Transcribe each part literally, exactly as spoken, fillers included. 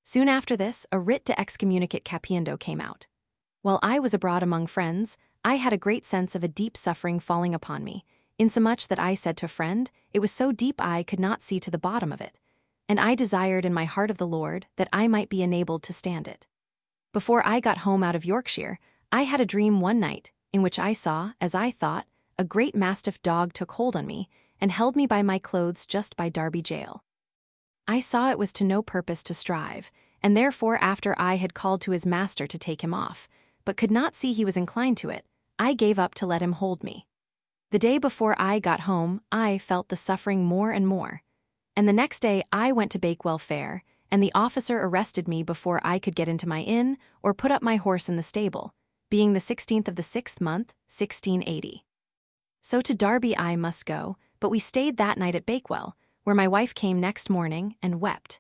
Soon after this, a writ de excommunicate capiendo came out. While I was abroad among friends, I had a great sense of a deep suffering falling upon me, insomuch that I said to a friend, it was so deep I could not see to the bottom of it, and I desired in my heart of the Lord that I might be enabled to stand it. Before I got home out of Yorkshire, I had a dream one night, in which I saw, as I thought, a great mastiff dog took hold on me, and held me by my clothes just by Derby jail. I saw it was to no purpose to strive, and therefore after I had called to his master to take him off, but could not see he was inclined to it, I gave up to let him hold me. The day before I got home, I felt the suffering more and more, and the next day I went to Bakewell Fair, and the officer arrested me before I could get into my inn or put up my horse in the stable, being the sixteenth of the sixth month, sixteen eighty. So to Derby I must go, but we stayed that night at Bakewell, where my wife came next morning and wept.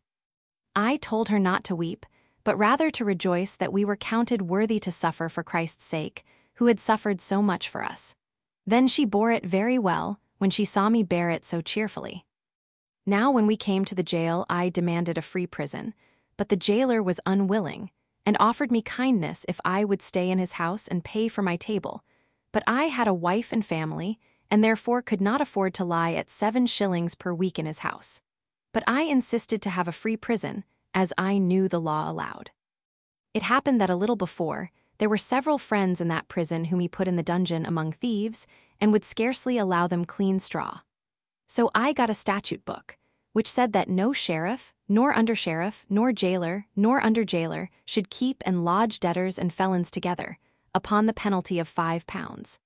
I told her not to weep, but rather to rejoice that we were counted worthy to suffer for Christ's sake, who had suffered so much for us. Then she bore it very well, when she saw me bear it so cheerfully. Now when we came to the jail I demanded a free prison, but the jailer was unwilling, and offered me kindness if I would stay in his house and pay for my table, but I had a wife and family, and therefore could not afford to lie at seven shillings per week in his house. But I insisted to have a free prison, as I knew the law allowed. It happened that a little before, there were several friends in that prison whom he put in the dungeon among thieves, and would scarcely allow them clean straw. So I got a statute book, which said that no sheriff, nor undersheriff, nor jailer, nor underjailer should keep and lodge debtors and felons together, upon the penalty of five pounds.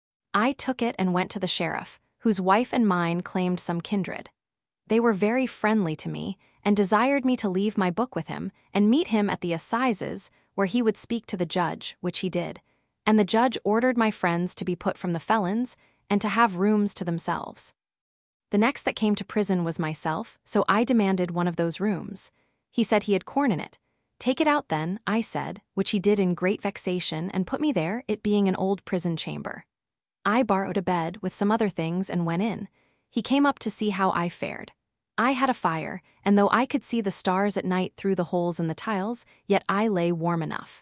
I took it and went to the sheriff, whose wife and mine claimed some kindred. They were very friendly to me, and desired me to leave my book with him, and meet him at the assizes, where he would speak to the judge, which he did, and the judge ordered my friends to be put from the felons, and to have rooms to themselves. The next that came to prison was myself, so I demanded one of those rooms. He said he had corn in it. Take it out then, I said, which he did in great vexation, and put me there, it being an old prison chamber. I borrowed a bed with some other things and went in. He came up to see how I fared. I had a fire, and though I could see the stars at night through the holes in the tiles, yet I lay warm enough.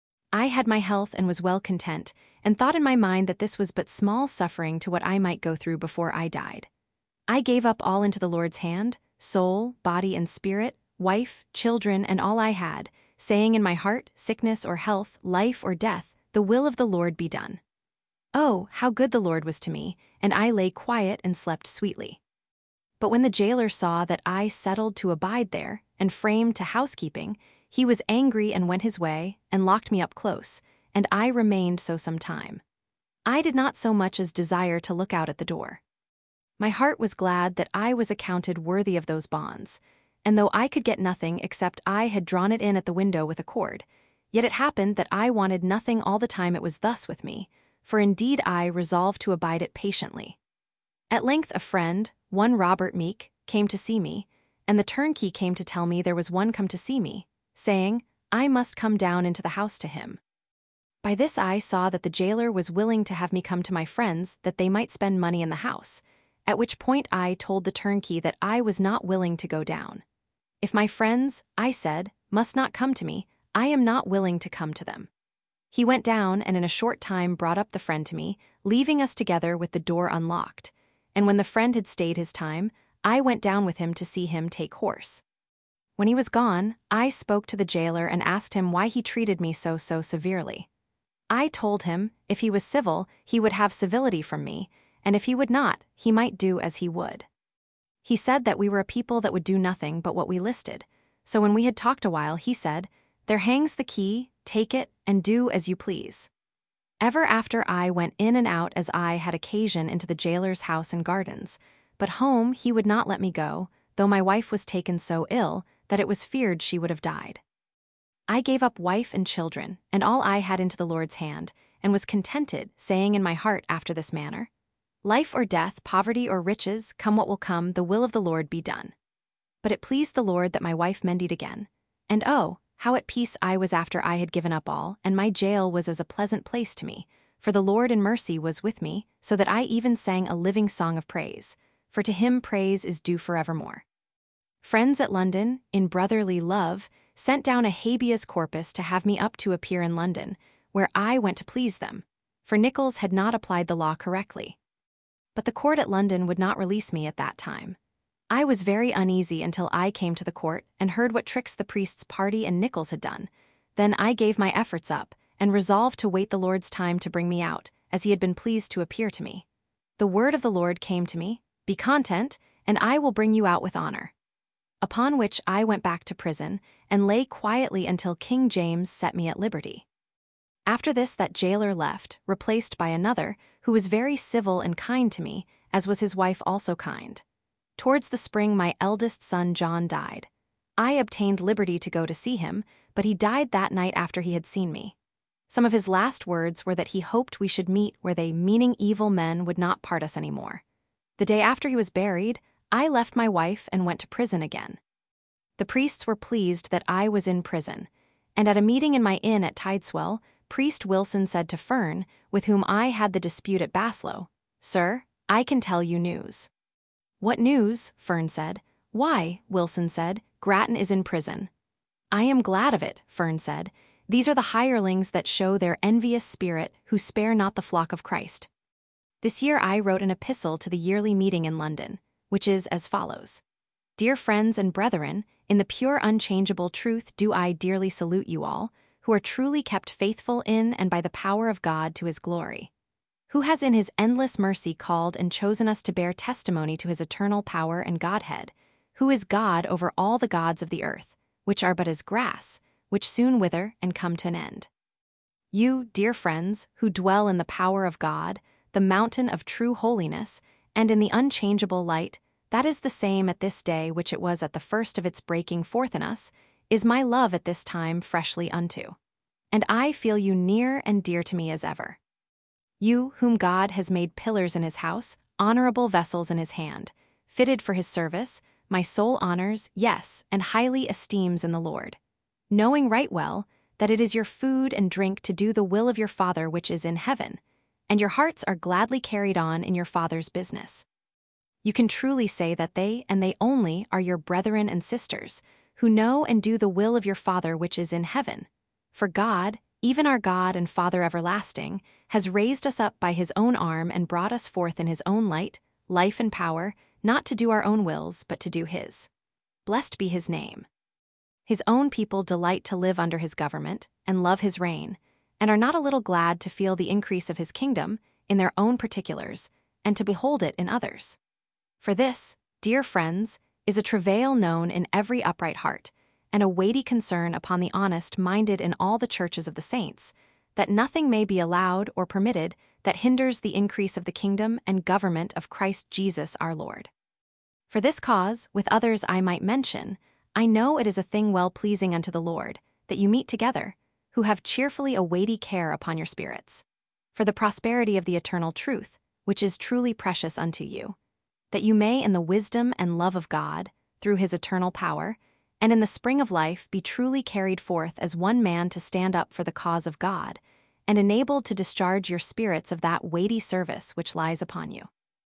I had my health and was well content, and thought in my mind that this was but small suffering to what I might go through before I died. I gave up all into the Lord's hand, soul, body, and spirit, wife, children, and all I had, saying in my heart, sickness or health, life or death, the will of the Lord be done. Oh, how good the Lord was to me, and I lay quiet and slept sweetly. But when the jailer saw that I settled to abide there, and framed to housekeeping, he was angry and went his way, and locked me up close, and I remained so some time. I did not so much as desire to look out at the door. My heart was glad that I was accounted worthy of those bonds, and though I could get nothing except I had drawn it in at the window with a cord, yet it happened that I wanted nothing all the time it was thus with me, for indeed I resolved to abide it patiently. At length a friend, one Robert Meek, came to see me, and the turnkey came to tell me there was one come to see me, saying, I must come down into the house to him. By this I saw that the jailer was willing to have me come to my friends that they might spend money in the house, at which point I told the turnkey that I was not willing to go down. If my friends, I said, must not come to me, I am not willing to come to them. He went down and in a short time brought up the friend to me, leaving us together with the door unlocked, and when the friend had stayed his time, I went down with him to see him take horse. When he was gone, I spoke to the jailer and asked him why he treated me so so severely. I told him, if he was civil, he would have civility from me, and if he would not, he might do as he would. He said that we were a people that would do nothing but what we listed, so when we had talked a while, he said, there hangs the key, take it, and do as you please. Ever after I went in and out as I had occasion into the jailer's house and gardens, but home he would not let me go, though my wife was taken so ill that it was feared she would have died. I gave up wife and children, and all I had into the Lord's hand, and was contented, saying in my heart after this manner, life or death, poverty or riches, come what will come, the will of the Lord be done. But it pleased the Lord that my wife mended again, and oh, how at peace I was after I had given up all, and my jail was as a pleasant place to me, for the Lord in mercy was with me, so that I even sang a living song of praise, for to him praise is due forevermore. Friends at London, in brotherly love, sent down a habeas corpus to have me up to appear in London, where I went to please them, for Nichols had not applied the law correctly. But the court at London would not release me at that time. I was very uneasy until I came to the court and heard what tricks the priest's party and Nichols had done. Then I gave my efforts up and resolved to wait the Lord's time to bring me out, as he had been pleased to appear to me. The word of the Lord came to me, "Be content, and I will bring you out with honor." Upon which I went back to prison and lay quietly until King James set me at liberty. After this that jailer left, replaced by another, who was very civil and kind to me, as was his wife also kind. Towards the spring my eldest son John died. I obtained liberty to go to see him, but he died that night after he had seen me. Some of his last words were that he hoped we should meet where they, meaning evil men, would not part us any more. The day after he was buried, I left my wife and went to prison again. The priests were pleased that I was in prison, and at a meeting in my inn at Tideswell, Priest Wilson said to Fern, with whom I had the dispute at Baslow, "Sir, I can tell you news." "What news?" Fern said. "Why," Wilson said, "Grattan is in prison." "I am glad of it," Fern said. "These are the hirelings that show their envious spirit, who spare not the flock of Christ." This year I wrote an epistle to the yearly meeting in London, which is as follows. "Dear friends and brethren, in the pure unchangeable truth do I dearly salute you all, who are truly kept faithful in and by the power of God to his glory, who has in his endless mercy called and chosen us to bear testimony to his eternal power and Godhead, who is God over all the gods of the earth, which are but as grass, which soon wither and come to an end. You, dear friends, who dwell in the power of God, the mountain of true holiness, and in the unchangeable light, that is the same at this day which it was at the first of its breaking forth in us, is my love at this time freshly unto. And I feel you near and dear to me as ever. You, whom God has made pillars in his house, honorable vessels in his hand, fitted for his service, my soul honors, yes, and highly esteems in the Lord, knowing right well that it is your food and drink to do the will of your Father which is in heaven, and your hearts are gladly carried on in your Father's business. You can truly say that they, and they only, are your brethren and sisters, who know and do the will of your Father which is in heaven. For God, even our God and Father everlasting, has raised us up by his own arm and brought us forth in his own light, life and power, not to do our own wills, but to do his. Blessed be his name. His own people delight to live under his government, and love his reign, and are not a little glad to feel the increase of his kingdom, in their own particulars, and to behold it in others. For this, dear friends, is a travail known in every upright heart, and a weighty concern upon the honest minded in all the churches of the saints, that nothing may be allowed or permitted that hinders the increase of the kingdom and government of Christ Jesus our Lord. For this cause, with others I might mention, I know it is a thing well-pleasing unto the Lord, that you meet together, who have cheerfully a weighty care upon your spirits, for the prosperity of the eternal truth, which is truly precious unto you, that you may in the wisdom and love of God, through his eternal power, and in the spring of life be truly carried forth as one man to stand up for the cause of God, and enabled to discharge your spirits of that weighty service which lies upon you.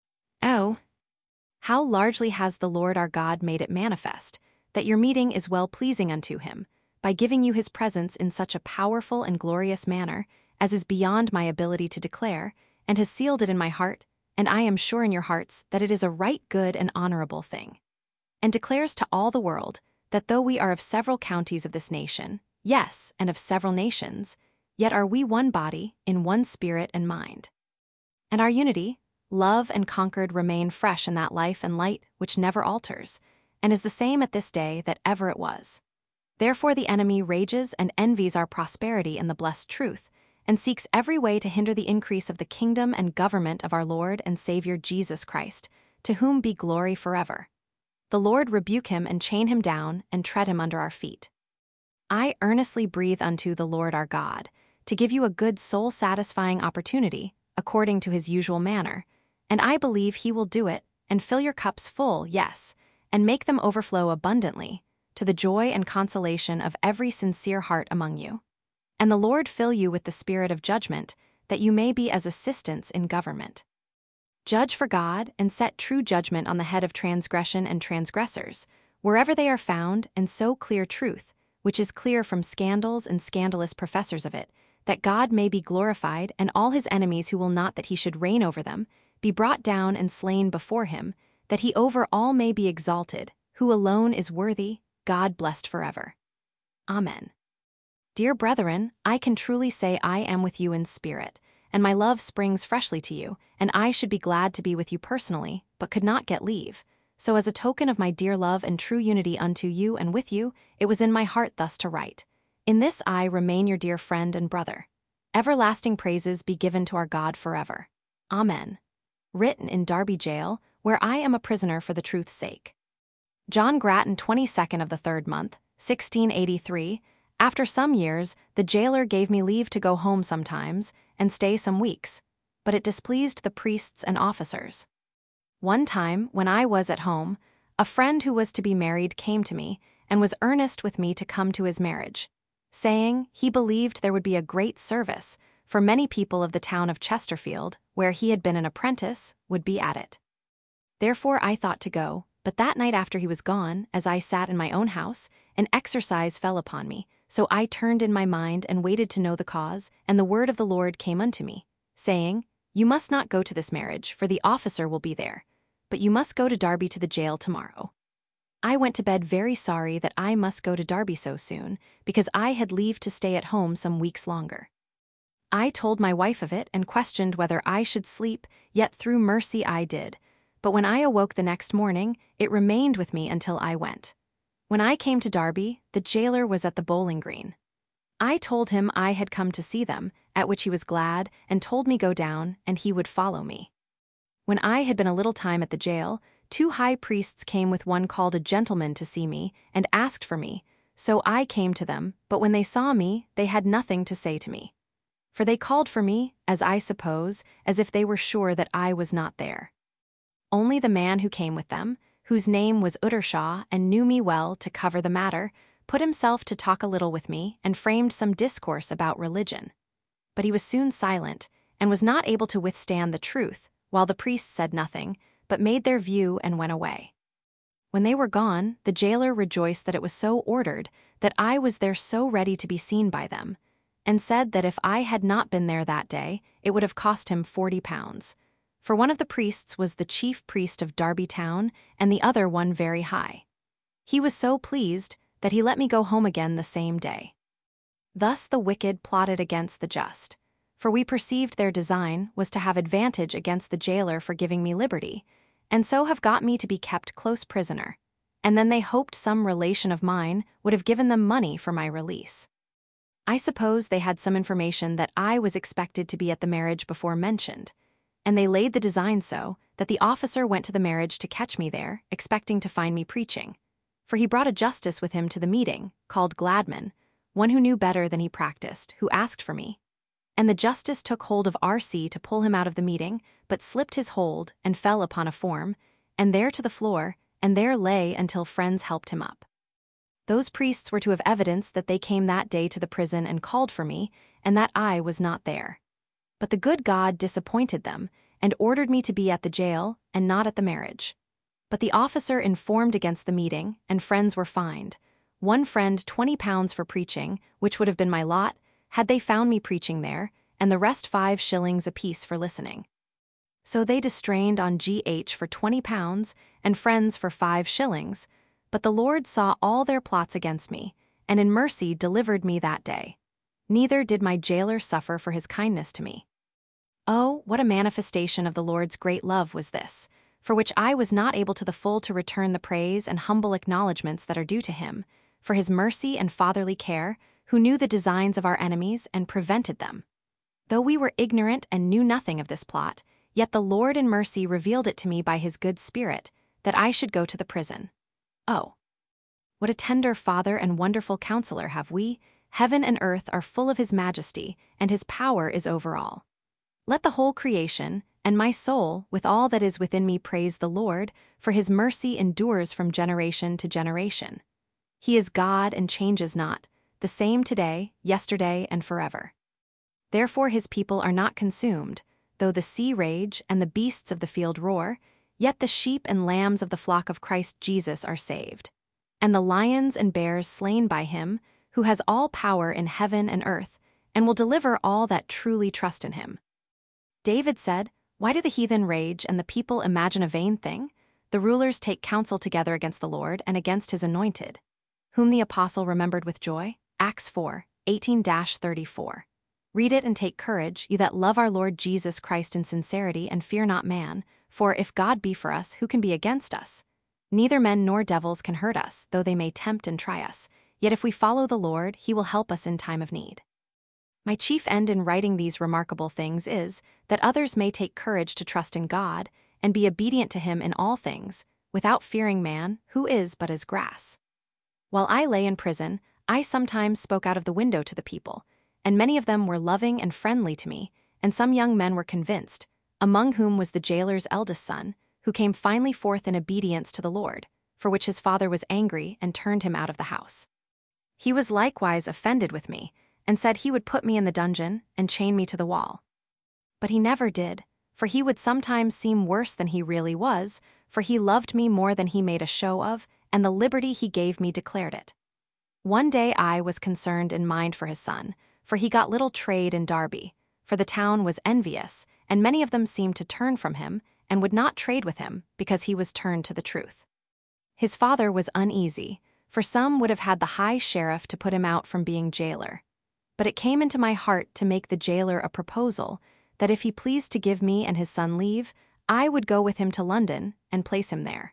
Oh, how largely has the Lord our God made it manifest, that your meeting is well-pleasing unto him, by giving you his presence in such a powerful and glorious manner, as is beyond my ability to declare, and has sealed it in my heart, and I am sure in your hearts that it is a right good and honorable thing, and declares to all the world, that though we are of several counties of this nation, yes, and of several nations, yet are we one body, in one spirit and mind. And our unity, love and concord remain fresh in that life and light which never alters, and is the same at this day that ever it was. Therefore the enemy rages and envies our prosperity in the blessed truth, and seeks every way to hinder the increase of the kingdom and government of our Lord and Savior Jesus Christ, to whom be glory forever. The Lord rebuke him and chain him down, and tread him under our feet. I earnestly breathe unto the Lord our God, to give you a good soul-satisfying opportunity, according to his usual manner, and I believe he will do it, and fill your cups full, yes, and make them overflow abundantly, to the joy and consolation of every sincere heart among you. And the Lord fill you with the spirit of judgment, that you may be as assistants in government. Judge for God, and set true judgment on the head of transgression and transgressors, wherever they are found, and so clear truth, which is clear from scandals and scandalous professors of it, that God may be glorified, and all his enemies who will not that he should reign over them, be brought down and slain before him, that he over all may be exalted, who alone is worthy, God blessed forever. Amen. Dear brethren, I can truly say I am with you in spirit, and my love springs freshly to you, and I should be glad to be with you personally, but could not get leave. So as a token of my dear love and true unity unto you and with you, it was in my heart thus to write. In this I remain your dear friend and brother. Everlasting praises be given to our God forever. Amen. Written in Derby Jail, where I am a prisoner for the truth's sake. John Grattan, twenty-second of the third month, sixteen eighty-three. After some years, the jailer gave me leave to go home sometimes and stay some weeks, but it displeased the priests and officers. One time, when I was at home, a friend who was to be married came to me and was earnest with me to come to his marriage, saying he believed there would be a great service, for many people of the town of Chesterfield, where he had been an apprentice, would be at it. Therefore I thought to go, but that night after he was gone, as I sat in my own house, an exercise fell upon me, so I turned in my mind and waited to know the cause, and the word of the Lord came unto me, saying, You must not go to this marriage, for the officer will be there, but you must go to Derby to the jail tomorrow. I went to bed very sorry that I must go to Derby so soon, because I had leave to stay at home some weeks longer. I told my wife of it and questioned whether I should sleep, yet through mercy I did. But when I awoke the next morning, it remained with me until I went. When I came to Derby, the jailer was at the bowling green. I told him I had come to see them, at which he was glad, and told me go down, and he would follow me. When I had been a little time at the jail, two high priests came with one called a gentleman to see me, and asked for me, so I came to them, but when they saw me, they had nothing to say to me. For they called for me, as I suppose, as if they were sure that I was not there. Only the man who came with them, whose name was Uttershaw and knew me well to cover the matter, put himself to talk a little with me and framed some discourse about religion. But he was soon silent, and was not able to withstand the truth, while the priests said nothing, but made their view and went away. When they were gone, the jailer rejoiced that it was so ordered, that I was there so ready to be seen by them, and said that if I had not been there that day, it would have cost him forty pounds. For one of the priests was the chief priest of Derby town, and the other one very high. He was so pleased that he let me go home again the same day. Thus the wicked plotted against the just, for we perceived their design was to have advantage against the jailer for giving me liberty, and so have got me to be kept close prisoner, and then they hoped some relation of mine would have given them money for my release. I suppose they had some information that I was expected to be at the marriage before mentioned, and they laid the design so that the officer went to the marriage to catch me there, expecting to find me preaching. For he brought a justice with him to the meeting, called Gladman, one who knew better than he practiced, who asked for me. And the justice took hold of R C to pull him out of the meeting, but slipped his hold and fell upon a form, and there to the floor, and there lay until friends helped him up. Those priests were to have evidence that they came that day to the prison and called for me, and that I was not there. But the good God disappointed them, and ordered me to be at the jail, and not at the marriage. But the officer informed against the meeting, and friends were fined. One friend twenty pounds for preaching, which would have been my lot, had they found me preaching there, and the rest five shillings apiece for listening. So they distrained on G H for twenty pounds, and friends for five shillings, but the Lord saw all their plots against me, and in mercy delivered me that day. Neither did my jailer suffer for his kindness to me. Oh, what a manifestation of the Lord's great love was this, for which I was not able to the full to return the praise and humble acknowledgments that are due to him, for his mercy and fatherly care, who knew the designs of our enemies and prevented them. Though we were ignorant and knew nothing of this plot, yet the Lord in mercy revealed it to me by his good spirit, that I should go to the prison. Oh, what a tender Father and wonderful Counselor have we! Heaven and earth are full of his majesty, and his power is over all. Let the whole creation, and my soul, with all that is within me, praise the Lord, for his mercy endures from generation to generation. He is God and changes not, the same today, yesterday, and forever. Therefore his people are not consumed, though the sea rage and the beasts of the field roar, yet the sheep and lambs of the flock of Christ Jesus are saved. and the lions and bears slain by him, who has all power in heaven and earth, and will deliver all that truly trust in him." David said, "Why do the heathen rage and the people imagine a vain thing? The rulers take counsel together against the Lord and against his anointed, whom the apostle remembered with joy." Acts four, eighteen to thirty-four. Read it and take courage, you that love our Lord Jesus Christ in sincerity, and fear not man, for if God be for us, who can be against us? Neither men nor devils can hurt us, though they may tempt and try us. Yet if we follow the Lord, he will help us in time of need. My chief end in writing these remarkable things is that others may take courage to trust in God and be obedient to him in all things, without fearing man, who is but as grass. While I lay in prison, I sometimes spoke out of the window to the people, and many of them were loving and friendly to me, and some young men were convinced, among whom was the jailer's eldest son, who came finally forth in obedience to the Lord, for which his father was angry and turned him out of the house. He was likewise offended with me, and said he would put me in the dungeon and chain me to the wall. But he never did, for he would sometimes seem worse than he really was, for he loved me more than he made a show of, and the liberty he gave me declared it. One day I was concerned in mind for his son, for he got little trade in Derby, for the town was envious, and many of them seemed to turn from him, and would not trade with him, because he was turned to the truth. His father was uneasy, for some would have had the high sheriff to put him out from being jailer. But it came into my heart to make the jailer a proposal, that if he pleased to give me and his son leave, I would go with him to London and place him there.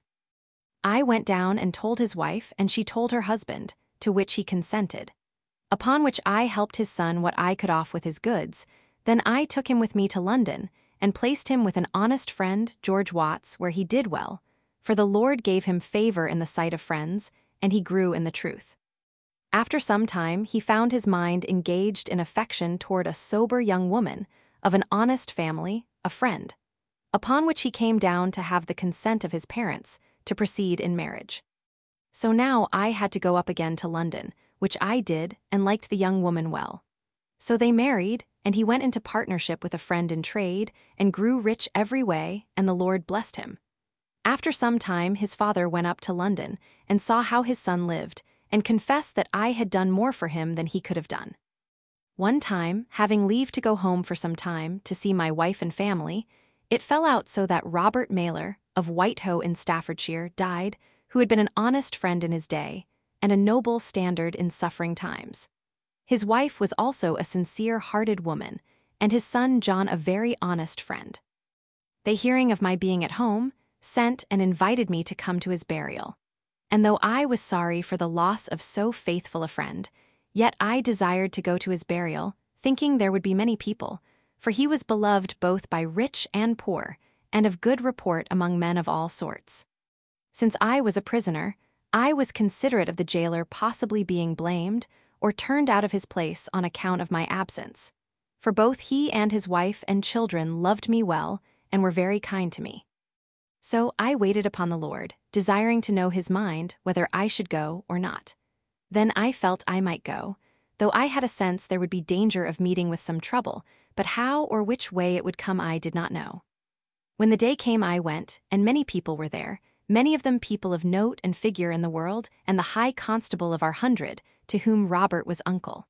I went down and told his wife, and she told her husband, to which he consented. Upon which I helped his son what I could off with his goods. Then I took him with me to London, and placed him with an honest friend, George Watts, where he did well, for the Lord gave him favor in the sight of friends, and he grew in the truth. After some time he found his mind engaged in affection toward a sober young woman, of an honest family, a friend, upon which he came down to have the consent of his parents, to proceed in marriage. So now I had to go up again to London, which I did, and liked the young woman well. So they married, and he went into partnership with a friend in trade, and grew rich every way, and the Lord blessed him. After some time his father went up to London, and saw how his son lived, and confessed that I had done more for him than he could have done. One time, having leave to go home for some time, to see my wife and family, it fell out so that Robert Mailer, of Whitehoe in Staffordshire, died, who had been an honest friend in his day, and a noble standard in suffering times. His wife was also a sincere-hearted woman, and his son John a very honest friend. They, hearing of my being at home, sent and invited me to come to his burial. And though I was sorry for the loss of so faithful a friend, yet I desired to go to his burial, thinking there would be many people, for he was beloved both by rich and poor, and of good report among men of all sorts. Since I was a prisoner, I was considerate of the jailer possibly being blamed or turned out of his place on account of my absence, for both he and his wife and children loved me well and were very kind to me. So I waited upon the Lord, desiring to know his mind whether I should go or not. Then I felt I might go, though I had a sense there would be danger of meeting with some trouble, but how or which way it would come I did not know. When the day came I went, and many people were there, many of them people of note and figure in the world, and the high constable of our hundred, to whom Robert was uncle.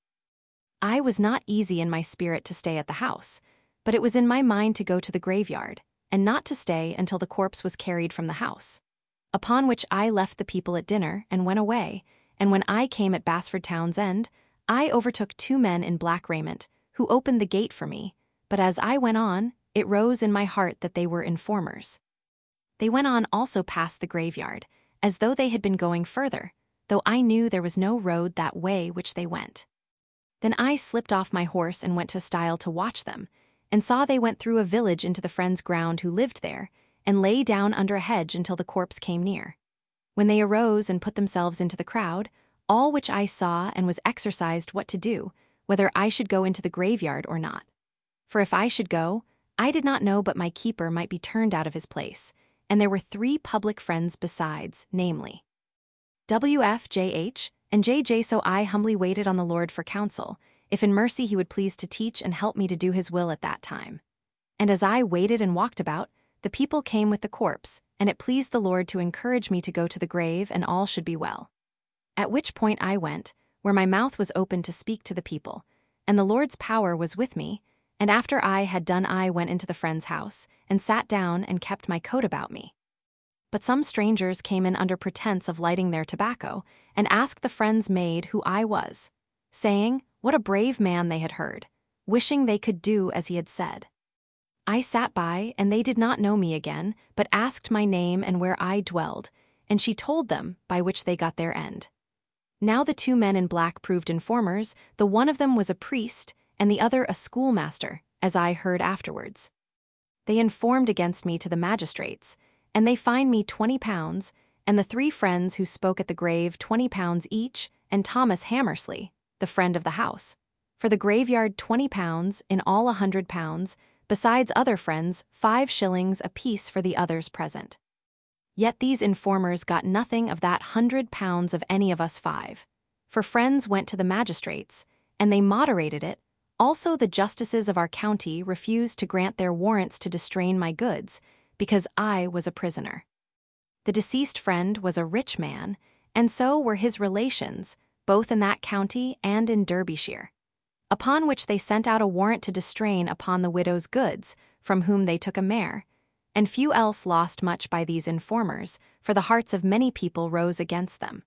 I was not easy in my spirit to stay at the house, but it was in my mind to go to the graveyard, and not to stay until the corpse was carried from the house. Upon which I left the people at dinner and went away, and when I came at Basford Town's End, I overtook two men in black raiment, who opened the gate for me, but as I went on, it rose in my heart that they were informers. They went on also past the graveyard, as though they had been going further, though I knew there was no road that way which they went. Then I slipped off my horse and went to a stile to watch them, and saw they went through a village into the friend's ground who lived there, and lay down under a hedge until the corpse came near. When they arose and put themselves into the crowd, all which I saw and was exercised what to do, whether I should go into the graveyard or not. For if I should go, I did not know but my keeper might be turned out of his place, and there were three public friends besides, namely, W F J H and J J. So I humbly waited on the Lord for counsel, if in mercy he would please to teach and help me to do his will at that time. And as I waited and walked about, the people came with the corpse, and it pleased the Lord to encourage me to go to the grave, and all should be well. At which point I went, where my mouth was open to speak to the people, and the Lord's power was with me, and after I had done I went into the friend's house, and sat down and kept my coat about me. But some strangers came in under pretense of lighting their tobacco, and asked the friend's maid who I was, saying, what a brave man they had heard, wishing they could do as he had said. I sat by, and they did not know me again, but asked my name and where I dwelled, and she told them, by which they got their end. Now the two men in black proved informers, the one of them was a priest, and the other a schoolmaster, as I heard afterwards. They informed against me to the magistrates, and they fined me twenty pounds, and the three friends who spoke at the grave twenty pounds each, and Thomas Hammersley, the friend of the house, for the graveyard twenty pounds, in all a hundred pounds, besides other friends five shillings apiece for the others present. Yet these informers got nothing of that hundred pounds of any of us five. For friends went to the magistrates, and they moderated it. Also the justices of our county refused to grant their warrants to distrain my goods, because I was a prisoner. The deceased friend was a rich man, and so were his relations, both in that county and in Derbyshire. Upon which they sent out a warrant to distrain upon the widow's goods, from whom they took a mare, and few else lost much by these informers, for the hearts of many people rose against them.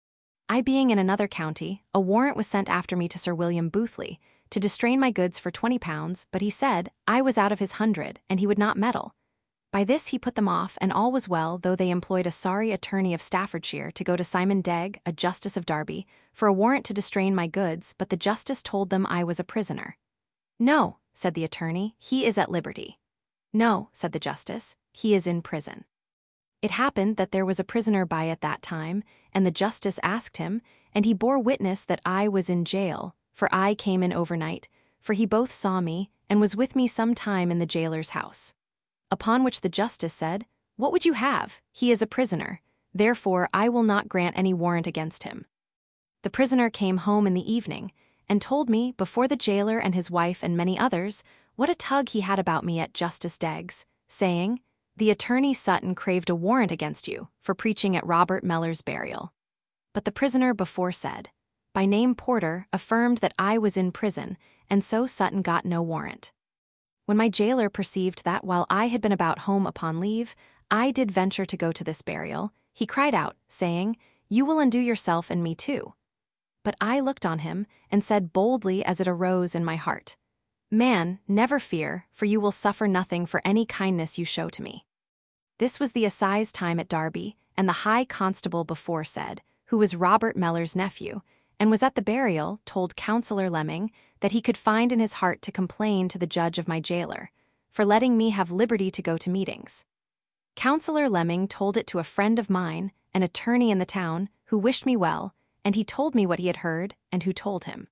I being in another county, a warrant was sent after me to Sir William Boothly, to distrain my goods for twenty pounds, but he said, I was out of his hundred, and he would not meddle. By this he put them off, and all was well, though they employed a sorry attorney of Staffordshire to go to Simon Degg, a justice of Derby, for a warrant to distrain my goods, but the justice told them I was a prisoner. No, said the attorney, he is at liberty. No, said the justice, he is in prison. It happened that there was a prisoner by at that time, and the justice asked him, and he bore witness that I was in jail, for I came in overnight, for he both saw me, and was with me some time in the jailer's house. Upon which the justice said, what would you have? He is a prisoner, therefore I will not grant any warrant against him. The prisoner came home in the evening, and told me, before the jailer and his wife and many others, what a tug he had about me at Justice Degg's, saying, the attorney Sutton craved a warrant against you, for preaching at Robert Mellor's burial. But the prisoner before said, by name Porter, affirmed that I was in prison, and so Sutton got no warrant. When my jailer perceived that while I had been about home upon leave, I did venture to go to this burial, he cried out, saying, you will undo yourself and me too. But I looked on him, and said boldly as it arose in my heart, man, never fear, for you will suffer nothing for any kindness you show to me. This was the assize time at Derby, and the high constable before said, who was Robert Mellor's nephew, and was at the burial, told Councillor Lemming that he could find in his heart to complain to the judge of my jailer, for letting me have liberty to go to meetings. Councillor Lemming told it to a friend of mine, an attorney in the town, who wished me well, and he told me what he had heard, and who told him.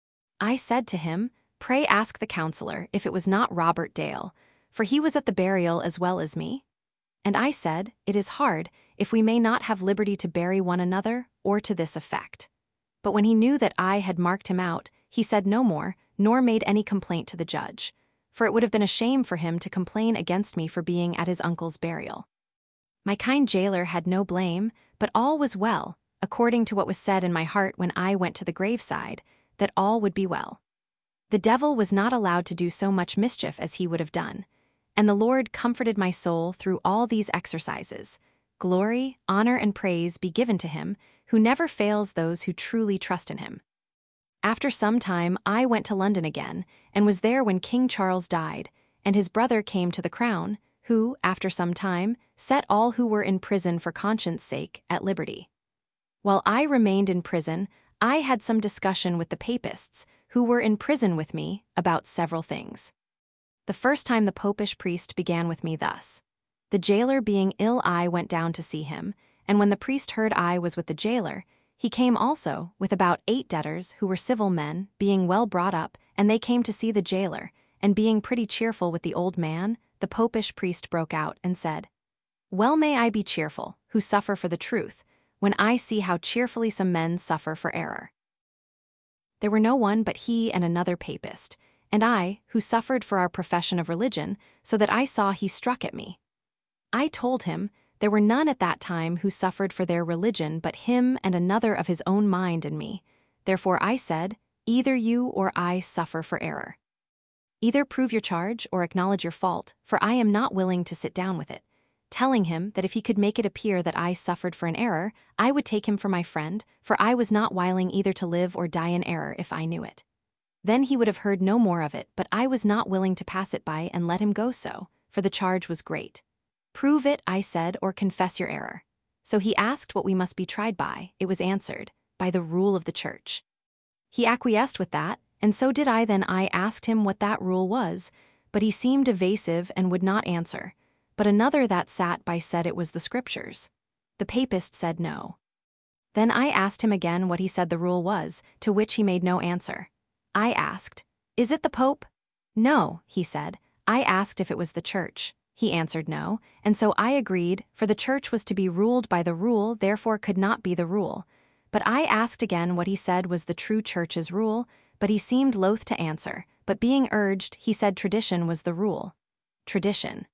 I said to him, pray ask the councillor if it was not Robert Dale, for he was at the burial as well as me. And I said, it is hard, if we may not have liberty to bury one another, or to this effect. But when he knew that I had marked him out, he said no more, nor made any complaint to the judge, for it would have been a shame for him to complain against me for being at his uncle's burial. My kind jailer had no blame, but all was well, according to what was said in my heart when I went to the graveside, that all would be well. The devil was not allowed to do so much mischief as he would have done, and the Lord comforted my soul through all these exercises. Glory, honor, and praise be given to him, who never fails those who truly trust in him. After some time I went to London again, and was there when King Charles died, and his brother came to the crown, who, after some time, set all who were in prison for conscience' sake at liberty. While I remained in prison, I had some discussion with the papists, who were in prison with me, about several things. The first time the popish priest began with me thus. The jailer being ill, I went down to see him, and when the priest heard I was with the jailer, he came also, with about eight debtors who were civil men, being well brought up, and they came to see the jailer, and being pretty cheerful with the old man, the popish priest broke out and said, well may I be cheerful, who suffer for the truth, when I see how cheerfully some men suffer for error. There were no one but he and another papist, and I, who suffered for our profession of religion, so that I saw he struck at me. I told him, there were none at that time who suffered for their religion but him and another of his own mind and me. Therefore I said, either you or I suffer for error. Either prove your charge or acknowledge your fault, for I am not willing to sit down with it, telling him that if he could make it appear that I suffered for an error, I would take him for my friend, for I was not willing either to live or die in error if I knew it. Then he would have heard no more of it, but I was not willing to pass it by and let him go so, for the charge was great. Prove it, I said, or confess your error. So he asked what we must be tried by. It was answered, by the rule of the church. He acquiesced with that, and so did I. Then I asked him what that rule was, but he seemed evasive and would not answer. But another that sat by said it was the Scriptures. The papist said no. Then I asked him again what he said the rule was, to which he made no answer. I asked, is it the Pope? No, he said. I asked if it was the church. He answered no, and so I agreed, for the church was to be ruled by the rule, therefore could not be the rule. But I asked again what he said was the true church's rule, but he seemed loath to answer, but being urged, he said tradition was the rule. Tradition.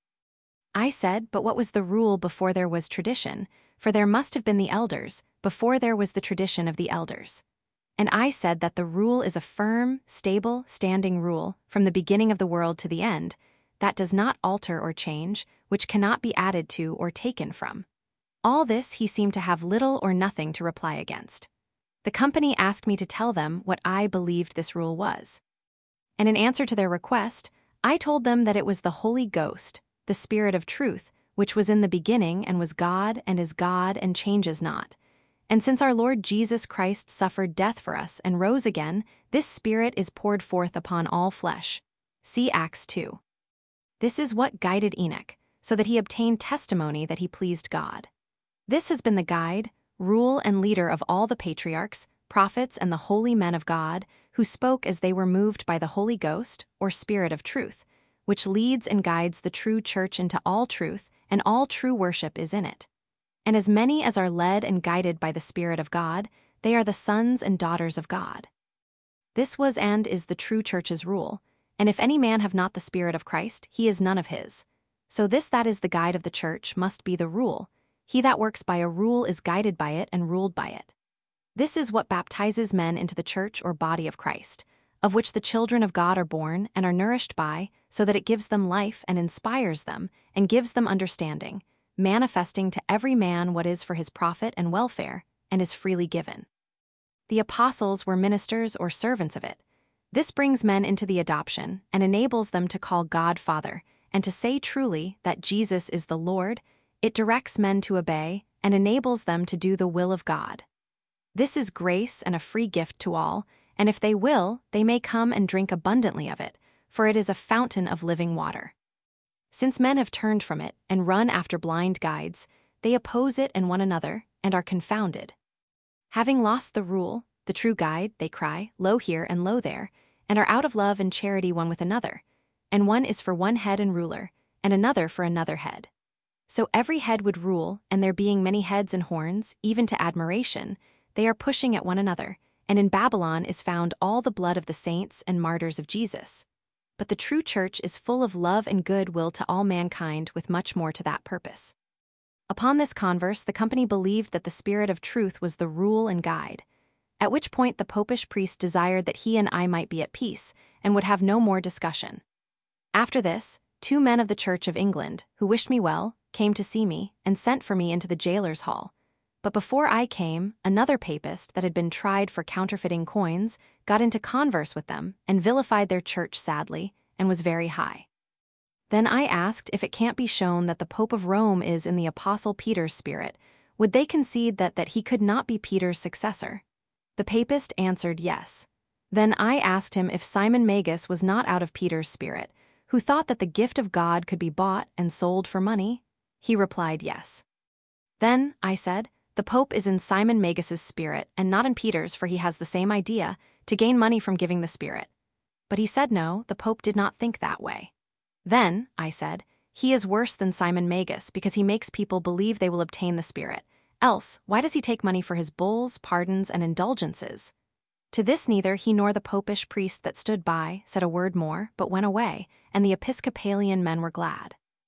I said, but what was the rule before there was tradition? For there must have been the elders, before there was the tradition of the elders. And I said that the rule is a firm, stable, standing rule, from the beginning of the world to the end, that does not alter or change, which cannot be added to or taken from. All this he seemed to have little or nothing to reply against. The company asked me to tell them what I believed this rule was. And in answer to their request, I told them that it was the Holy Ghost, the Spirit of truth, which was in the beginning and was God and is God and changes not. And since our Lord Jesus Christ suffered death for us and rose again, this Spirit is poured forth upon all flesh. See Acts two. This is what guided Enoch, so that he obtained testimony that he pleased God. This has been the guide, rule, and leader of all the patriarchs, prophets, and the holy men of God, who spoke as they were moved by the Holy Ghost, or Spirit of truth, which leads and guides the true church into all truth, and all true worship is in it. And as many as are led and guided by the Spirit of God, they are the sons and daughters of God. This was and is the true church's rule, and if any man have not the Spirit of Christ, he is none of his. So this that is the guide of the church must be the rule. He that works by a rule is guided by it and ruled by it. This is what baptizes men into the church or body of Christ, of which the children of God are born and are nourished by, so that it gives them life and inspires them, and gives them understanding, manifesting to every man what is for his profit and welfare, and is freely given. The apostles were ministers or servants of it. This brings men into the adoption, and enables them to call God Father, and to say truly that Jesus is the Lord. It directs men to obey, and enables them to do the will of God. This is grace and a free gift to all, and if they will, they may come and drink abundantly of it, for it is a fountain of living water. Since men have turned from it, and run after blind guides, they oppose it and one another, and are confounded. Having lost the rule, the true guide, they cry, lo here and lo there, and are out of love and charity one with another, and one is for one head and ruler, and another for another head. So every head would rule, and there being many heads and horns, even to admiration, they are pushing at one another, and in Babylon is found all the blood of the saints and martyrs of Jesus. But the true church is full of love and good will to all mankind, with much more to that purpose. Upon this converse, the company believed that the Spirit of truth was the rule and guide, at which point the popish priest desired that he and I might be at peace, and would have no more discussion. After this, two men of the Church of England, who wished me well, came to see me, and sent for me into the jailer's hall. But before I came, another papist that had been tried for counterfeiting coins got into converse with them, and vilified their church sadly, and was very high. Then I asked if it can't be shown that the Pope of Rome is in the Apostle Peter's spirit, would they concede that, that he could not be Peter's successor? The papist answered yes. Then I asked him if Simon Magus was not out of Peter's spirit, who thought that the gift of God could be bought and sold for money? He replied yes. Then, I said, the Pope is in Simon Magus's spirit, and not in Peter's, for he has the same idea, to gain money from giving the spirit. But he said no, the Pope did not think that way. Then, I said, he is worse than Simon Magus, because he makes people believe they will obtain the spirit. Else, why does he take money for his bulls, pardons, and indulgences? To this neither he nor the popish priest that stood by said a word more, but went away, and the Episcopalian men were glad.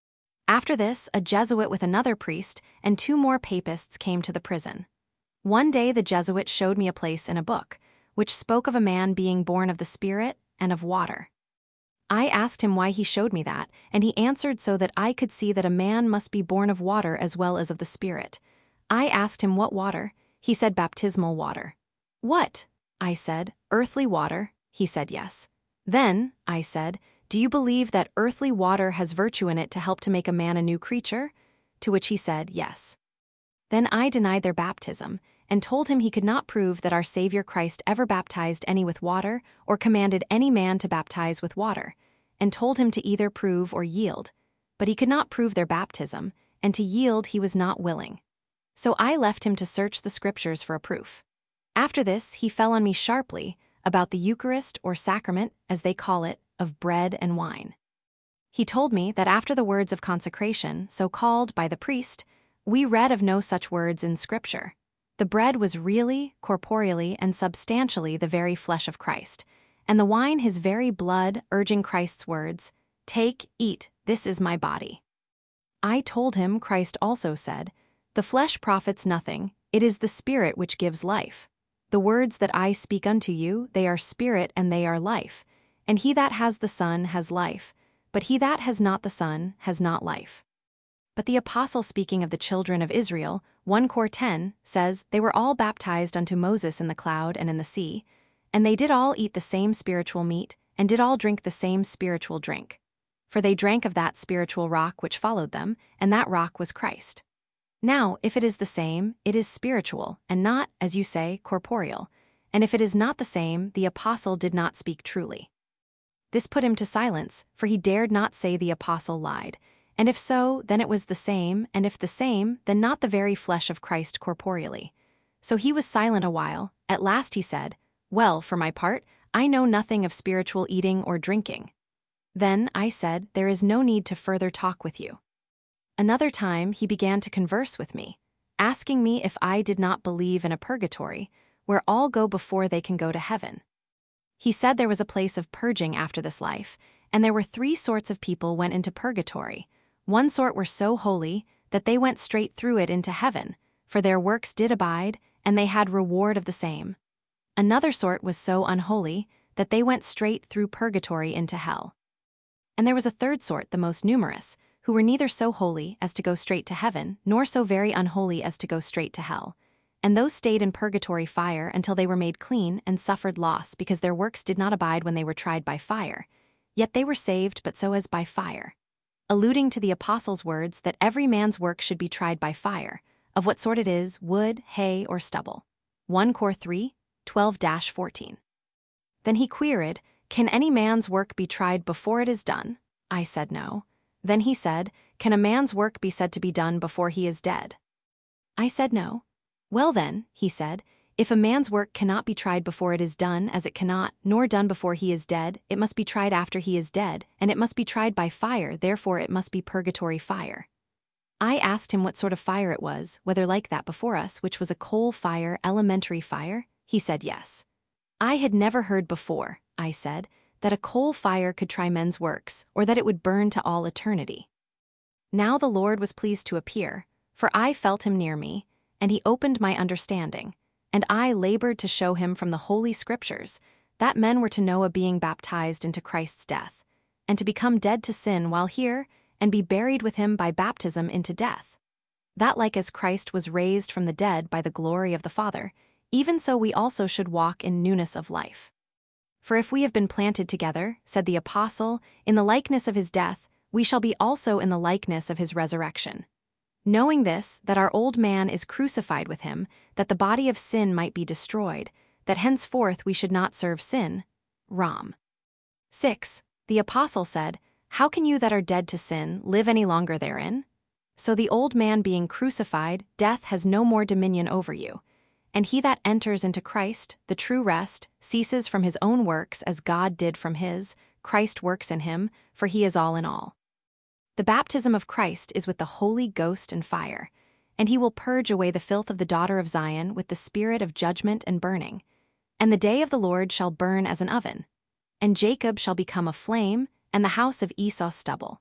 After this, a Jesuit with another priest and two more papists came to the prison. One day the Jesuit showed me a place in a book, which spoke of a man being born of the Spirit and of water. I asked him why he showed me that, and he answered so that I could see that a man must be born of water as well as of the Spirit. I asked him what water. He said baptismal water. What? I said, earthly water. He said yes. Then, I said, do you believe that earthly water has virtue in it to help to make a man a new creature? To which he said yes. Then I denied their baptism, and told him he could not prove that our Savior Christ ever baptized any with water, or commanded any man to baptize with water, and told him to either prove or yield. But he could not prove their baptism, and to yield he was not willing. So I left him to search the Scriptures for a proof. After this he fell on me sharply about the Eucharist or sacrament, as they call it, of bread and wine. He told me that after the words of consecration, so called by the priest, we read of no such words in Scripture. The bread was really, corporeally, and substantially the very flesh of Christ, and the wine his very blood, urging Christ's words, "Take, eat, this is my body." I told him Christ also said, "The flesh profits nothing, it is the Spirit which gives life. The words that I speak unto you, they are spirit and they are life. And he that has the Son has life, but he that has not the Son has not life." But the apostle, speaking of the children of Israel, First Corinthians ten, says, "They were all baptized unto Moses in the cloud and in the sea, and they did all eat the same spiritual meat, and did all drink the same spiritual drink. For they drank of that spiritual rock which followed them, and that rock was Christ. Now, if it is the same, it is spiritual, and not, as you say, corporeal. And if it is not the same, the apostle did not speak truly." This put him to silence, for he dared not say the apostle lied. And if so, then it was the same, and if the same, then not the very flesh of Christ corporeally. So he was silent a while. At last he said, "Well, for my part, I know nothing of spiritual eating or drinking." Then I said, "There is no need to further talk with you." Another time he began to converse with me, asking me if I did not believe in a purgatory, where all go before they can go to heaven. He said there was a place of purging after this life, and there were three sorts of people went into purgatory. One sort were so holy that they went straight through it into heaven, for their works did abide, and they had reward of the same. Another sort was so unholy that they went straight through purgatory into hell. And there was a third sort, the most numerous, who were neither so holy as to go straight to heaven, nor so very unholy as to go straight to hell. And those stayed in purgatory fire until they were made clean and suffered loss, because their works did not abide when they were tried by fire. Yet they were saved, but so as by fire. Alluding to the apostles' words that every man's work should be tried by fire, of what sort it is, wood, hay, or stubble. First Corinthians three, twelve to fourteen. Then he queried, "Can any man's work be tried before it is done?" I said no. Then he said, "Can a man's work be said to be done before he is dead?" I said no. "Well then," he said, "if a man's work cannot be tried before it is done, as it cannot, nor done before he is dead, it must be tried after he is dead, and it must be tried by fire, therefore it must be purgatory fire." I asked him what sort of fire it was, whether like that before us, which was a coal fire, elementary fire. He said yes. I had never heard before, I said, that a coal fire could try men's works, or that it would burn to all eternity. Now the Lord was pleased to appear, for I felt him near me, and he opened my understanding, and I labored to show him from the Holy Scriptures that men were to know a being baptized into Christ's death, and to become dead to sin while here, and be buried with him by baptism into death. That like as Christ was raised from the dead by the glory of the Father, even so we also should walk in newness of life. For if we have been planted together, said the apostle, in the likeness of his death, we shall be also in the likeness of his resurrection. Knowing this, that our old man is crucified with him, that the body of sin might be destroyed, that henceforth we should not serve sin. Rom. six. The apostle said, "How can you that are dead to sin live any longer therein? So the old man being crucified, death has no more dominion over you. And he that enters into Christ, the true rest, ceases from his own works as God did from his. Christ works in him, for he is all in all." The baptism of Christ is with the Holy Ghost and fire, and he will purge away the filth of the daughter of Zion with the spirit of judgment and burning. And the day of the Lord shall burn as an oven, and Jacob shall become a flame, and the house of Esau stubble.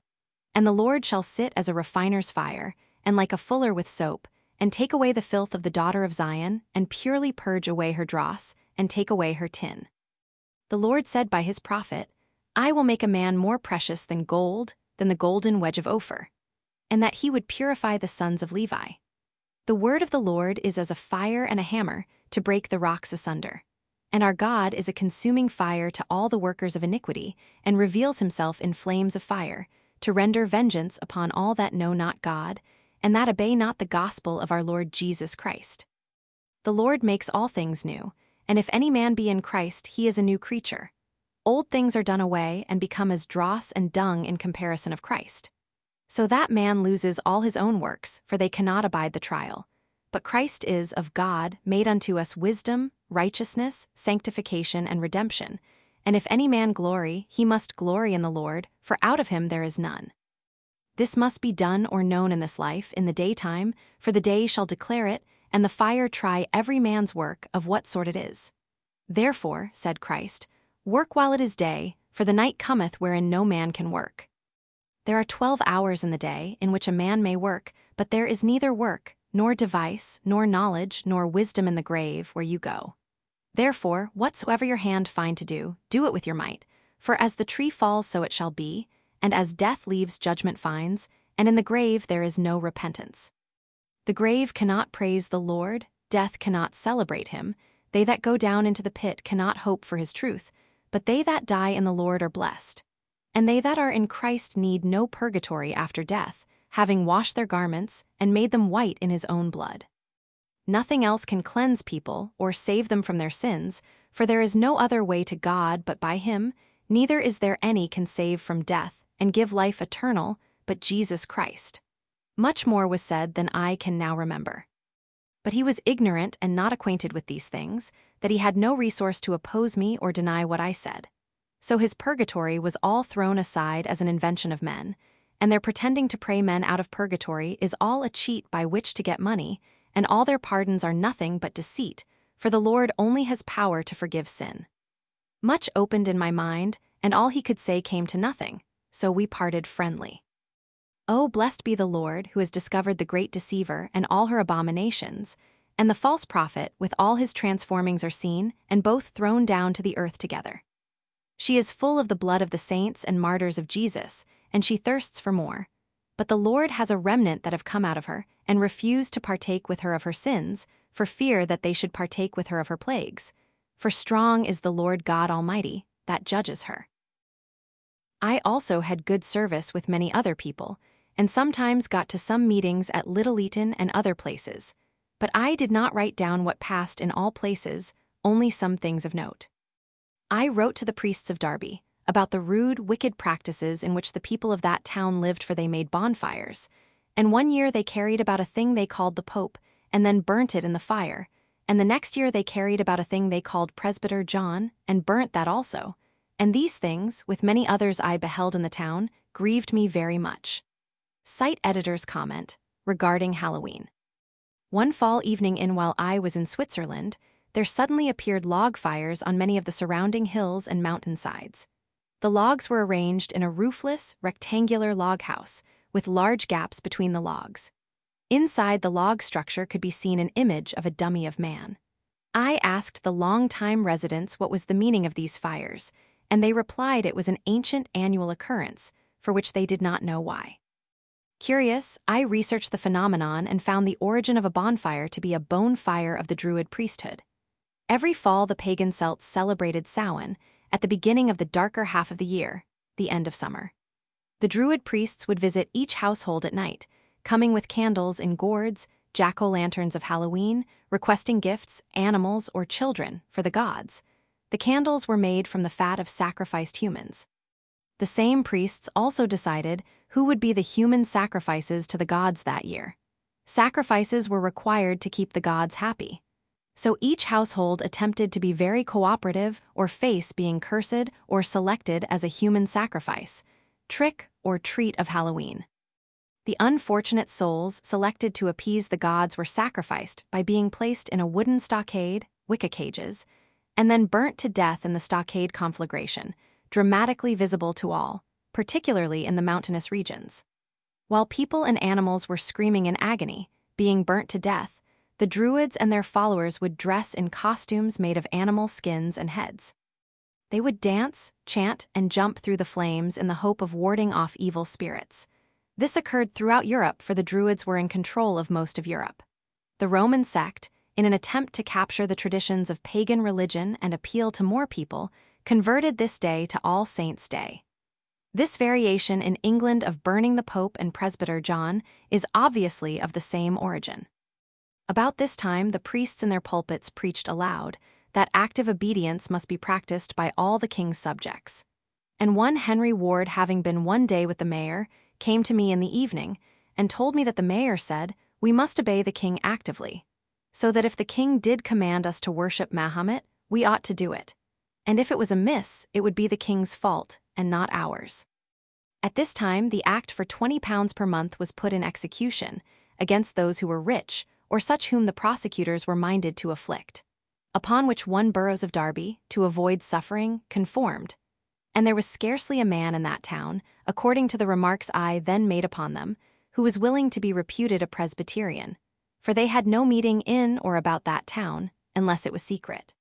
And the Lord shall sit as a refiner's fire, and like a fuller with soap, and take away the filth of the daughter of Zion, and purely purge away her dross, and take away her tin. The Lord said by his prophet, I will make a man more precious than gold, than the golden wedge of Ophir, and that he would purify the sons of Levi. The word of the Lord is as a fire and a hammer, to break the rocks asunder. And our God is a consuming fire to all the workers of iniquity, and reveals himself in flames of fire, to render vengeance upon all that know not God, and that obey not the gospel of our Lord Jesus Christ. The Lord makes all things new, and if any man be in Christ, he is a new creature. Old things are done away and become as dross and dung in comparison of Christ. So that man loses all his own works, for they cannot abide the trial. But Christ is of God, made unto us wisdom, righteousness, sanctification, and redemption. And if any man glory, he must glory in the Lord, for out of him there is none. This must be done or known in this life, in the daytime, for the day shall declare it, and the fire try every man's work of what sort it is. Therefore, said Christ, work while it is day, for the night cometh wherein no man can work. There are twelve hours in the day in which a man may work, but there is neither work, nor device, nor knowledge, nor wisdom in the grave where you go. Therefore, whatsoever your hand find to do, do it with your might, for as the tree falls so it shall be, and as death leaves judgment finds, and in the grave there is no repentance. The grave cannot praise the Lord, death cannot celebrate him, they that go down into the pit cannot hope for his truth, but they that die in the Lord are blessed. And they that are in Christ need no purgatory after death, having washed their garments, and made them white in his own blood. Nothing else can cleanse people, or save them from their sins, for there is no other way to God but by him, neither is there any can save from death, and give life eternal, but Jesus Christ. Much more was said than I can now remember. But he was ignorant and not acquainted with these things, that he had no resource to oppose me or deny what I said. So his purgatory was all thrown aside as an invention of men, and their pretending to pray men out of purgatory is all a cheat by which to get money, and all their pardons are nothing but deceit, for the Lord only has power to forgive sin. Much opened in my mind, and all he could say came to nothing, so we parted friendly. Oh, blessed be the Lord, who has discovered the great deceiver and all her abominations, and the false prophet with all his transformings are seen, and both thrown down to the earth together. She is full of the blood of the saints and martyrs of Jesus, and she thirsts for more. But the Lord has a remnant that have come out of her, and refused to partake with her of her sins, for fear that they should partake with her of her plagues. For strong is the Lord God Almighty, that judges her. I also had good service with many other people, and sometimes got to some meetings at Little Eaton and other places. But I did not write down what passed in all places, only some things of note. I wrote to the priests of Derby about the rude, wicked practices in which the people of that town lived, for they made bonfires. And one year they carried about a thing they called the Pope, and then burnt it in the fire. And the next year they carried about a thing they called Presbyter John, and burnt that also. And these things, with many others I beheld in the town, grieved me very much. Site editor's comment regarding Halloween. One fall evening in while I was in Switzerland, there suddenly appeared log fires on many of the surrounding hills and mountainsides. The logs were arranged in a roofless, rectangular log house, with large gaps between the logs. Inside the log structure could be seen an image of a dummy of man. I asked the long-time residents what was the meaning of these fires, and they replied it was an ancient annual occurrence, for which they did not know why. Curious, I researched the phenomenon and found the origin of a bonfire to be a bone fire of the Druid priesthood. Every fall the pagan Celts celebrated Samhain, at the beginning of the darker half of the year, the end of summer. The Druid priests would visit each household at night, coming with candles in gourds, jack-o'-lanterns of Halloween, requesting gifts, animals, or children for the gods. The candles were made from the fat of sacrificed humans. The same priests also decided who would be the human sacrifices to the gods that year. Sacrifices were required to keep the gods happy. So each household attempted to be very cooperative or face being cursed or selected as a human sacrifice, trick or treat of Halloween. The unfortunate souls selected to appease the gods were sacrificed by being placed in a wooden stockade, Wicca cages, and then burnt to death in the stockade conflagration, dramatically visible to all, particularly in the mountainous regions. While people and animals were screaming in agony, being burnt to death, the Druids and their followers would dress in costumes made of animal skins and heads. They would dance, chant, and jump through the flames in the hope of warding off evil spirits. This occurred throughout Europe, for the Druids were in control of most of Europe. The Roman sect, in an attempt to capture the traditions of pagan religion and appeal to more people, converted this day to All Saints' Day. This variation in England of burning the Pope and Presbyter John is obviously of the same origin. About this time, the priests in their pulpits preached aloud that active obedience must be practiced by all the king's subjects. And one Henry Ward, having been one day with the mayor, came to me in the evening and told me that the mayor said, "We must obey the king actively, so that if the king did command us to worship Mahomet, we ought to do it. And if it was amiss, it would be the king's fault, and not ours." At this time, the act for twenty pounds per month was put in execution against those who were rich, or such whom the prosecutors were minded to afflict. Upon which one Burroughs of Derby, to avoid suffering, conformed. And there was scarcely a man in that town, according to the remarks I then made upon them, who was willing to be reputed a Presbyterian, for they had no meeting in or about that town, unless it was secret.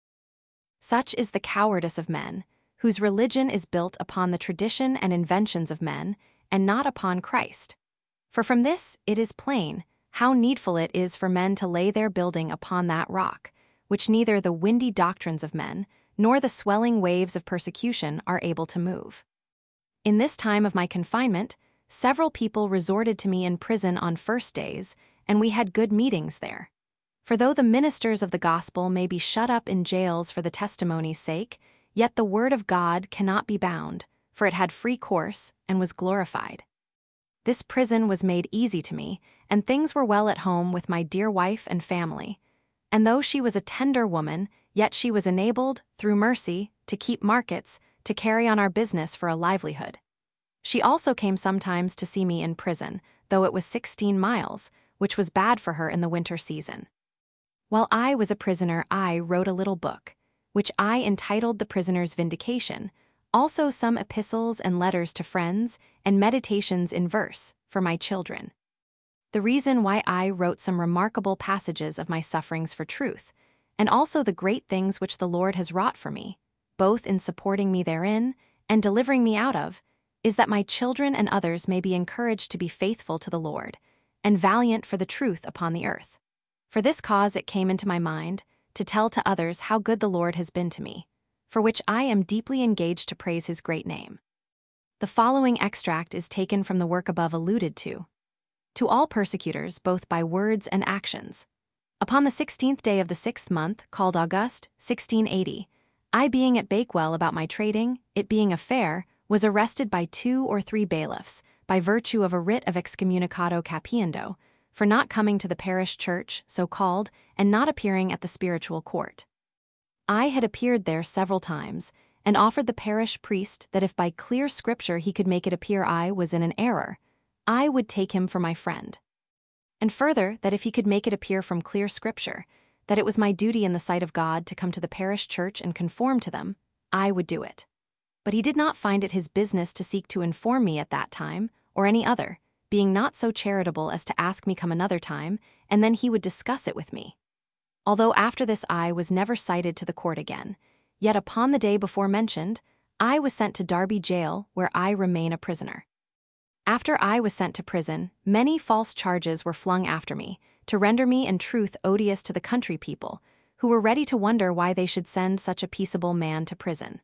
Such is the cowardice of men, whose religion is built upon the tradition and inventions of men, and not upon Christ. For from this it is plain how needful it is for men to lay their building upon that rock, which neither the windy doctrines of men, nor the swelling waves of persecution are able to move. In this time of my confinement, several people resorted to me in prison on first days, and we had good meetings there. For though the ministers of the gospel may be shut up in jails for the testimony's sake, yet the word of God cannot be bound, for it had free course and was glorified. This prison was made easy to me, and things were well at home with my dear wife and family. And though she was a tender woman, yet she was enabled, through mercy, to keep markets, to carry on our business for a livelihood. She also came sometimes to see me in prison, though it was sixteen miles, which was bad for her in the winter season. While I was a prisoner, I wrote a little book, which I entitled The Prisoner's Vindication, also some epistles and letters to friends, and meditations in verse for my children. The reason why I wrote some remarkable passages of my sufferings for truth, and also the great things which the Lord has wrought for me, both in supporting me therein and delivering me out of, is that my children and others may be encouraged to be faithful to the Lord, and valiant for the truth upon the earth. For this cause it came into my mind to tell to others how good the Lord has been to me, for which I am deeply engaged to praise his great name. The following extract is taken from the work above alluded to. To all persecutors, both by words and actions. Upon the sixteenth day of the sixth month, called August, sixteen eighty, I being at Bakewell about my trading, it being a fair, was arrested by two or three bailiffs, by virtue of a writ of excommunicado capiendo, for not coming to the parish church, so called, and not appearing at the spiritual court. I had appeared there several times, and offered the parish priest that if by clear scripture he could make it appear I was in an error, I would take him for my friend. And further, that if he could make it appear from clear scripture, that it was my duty in the sight of God to come to the parish church and conform to them, I would do it. But he did not find it his business to seek to inform me at that time, or any other, being not so charitable as to ask me come another time, and then he would discuss it with me. Although after this I was never cited to the court again, yet upon the day before mentioned, I was sent to Derby jail, where I remain a prisoner. After I was sent to prison, many false charges were flung after me, to render me in truth odious to the country people, who were ready to wonder why they should send such a peaceable man to prison.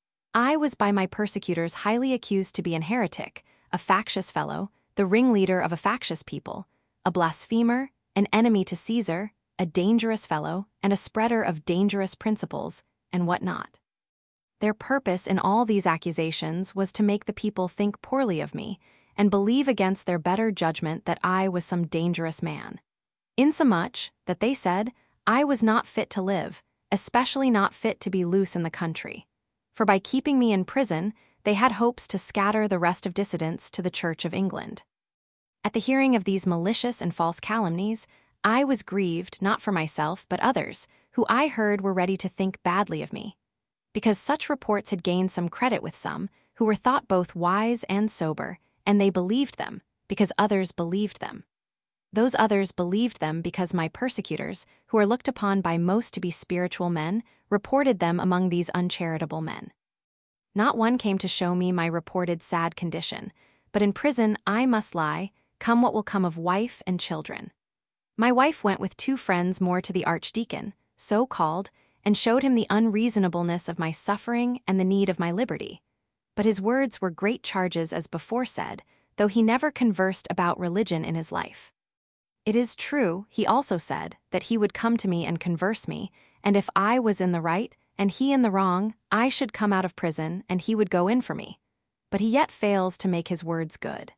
I was by my persecutors highly accused to be an heretic, a factious fellow, the ringleader of a factious people, a blasphemer, an enemy to Caesar, a dangerous fellow, and a spreader of dangerous principles, and what not. Their purpose in all these accusations was to make the people think poorly of me, and believe against their better judgment that I was some dangerous man. Insomuch that they said, I was not fit to live, especially not fit to be loose in the country. For by keeping me in prison, they had hopes to scatter the rest of dissidents to the Church of England. At the hearing of these malicious and false calumnies, I was grieved not for myself but others, who I heard were ready to think badly of me. Because such reports had gained some credit with some, who were thought both wise and sober, and they believed them, because others believed them. Those others believed them because my persecutors, who are looked upon by most to be spiritual men, reported them among these uncharitable men. Not one came to show me my reported sad condition, but in prison I must lie, come what will come of wife and children. My wife went with two friends more to the archdeacon, so called, and showed him the unreasonableness of my suffering and the need of my liberty. But his words were great charges as before said, though he never conversed about religion in his life. It is true, he also said, that he would come to me and converse me, and if I was in the right, and he in the wrong, I should come out of prison, and he would go in for me. But he yet fails to make his words good.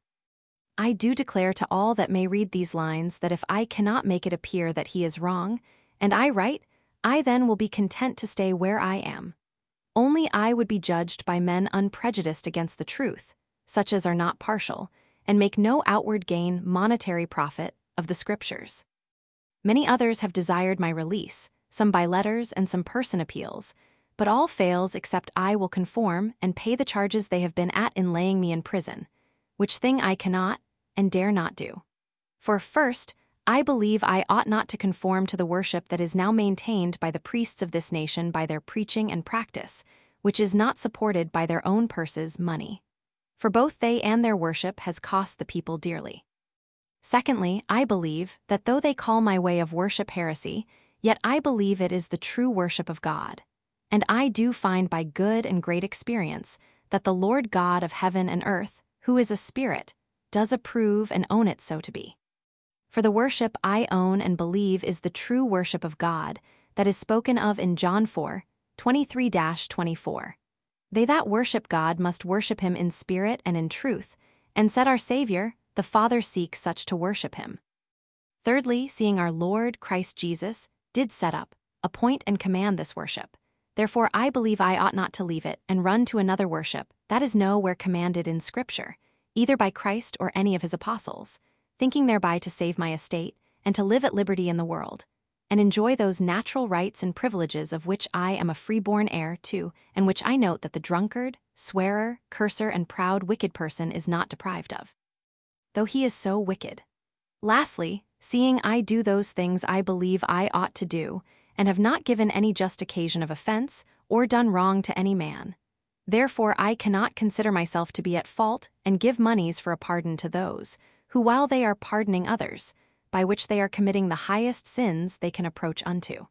I do declare to all that may read these lines that if I cannot make it appear that he is wrong, and I right, I then will be content to stay where I am. Only I would be judged by men unprejudiced against the truth, such as are not partial, and make no outward gain, monetary profit, of the Scriptures. Many others have desired my release, some by letters and some person appeals, but all fails except I will conform and pay the charges they have been at in laying me in prison, which thing I cannot and dare not do. For first, I believe I ought not to conform to the worship that is now maintained by the priests of this nation by their preaching and practice, which is not supported by their own purses, money. For both they and their worship has cost the people dearly. Secondly, I believe that though they call my way of worship heresy, yet I believe it is the true worship of God. And I do find by good and great experience that the Lord God of heaven and earth, who is a spirit, does approve and own it so to be. For the worship I own and believe is the true worship of God, that is spoken of in John four, twenty-three to twenty-four. They that worship God must worship him in spirit and in truth, and said our Savior, the Father seeks such to worship him. Thirdly, seeing our Lord Christ Jesus did set up, appoint and command this worship. Therefore I believe I ought not to leave it and run to another worship, that is nowhere commanded in Scripture, either by Christ or any of his apostles, thinking thereby to save my estate, and to live at liberty in the world, and enjoy those natural rights and privileges of which I am a free-born heir too, and which I note that the drunkard, swearer, curser, and proud wicked person is not deprived of, though he is so wicked. Lastly, seeing I do those things I believe I ought to do, and have not given any just occasion of offense, or done wrong to any man. Therefore I cannot consider myself to be at fault, and give moneys for a pardon to those, who while they are pardoning others, by which they are committing the highest sins they can approach unto.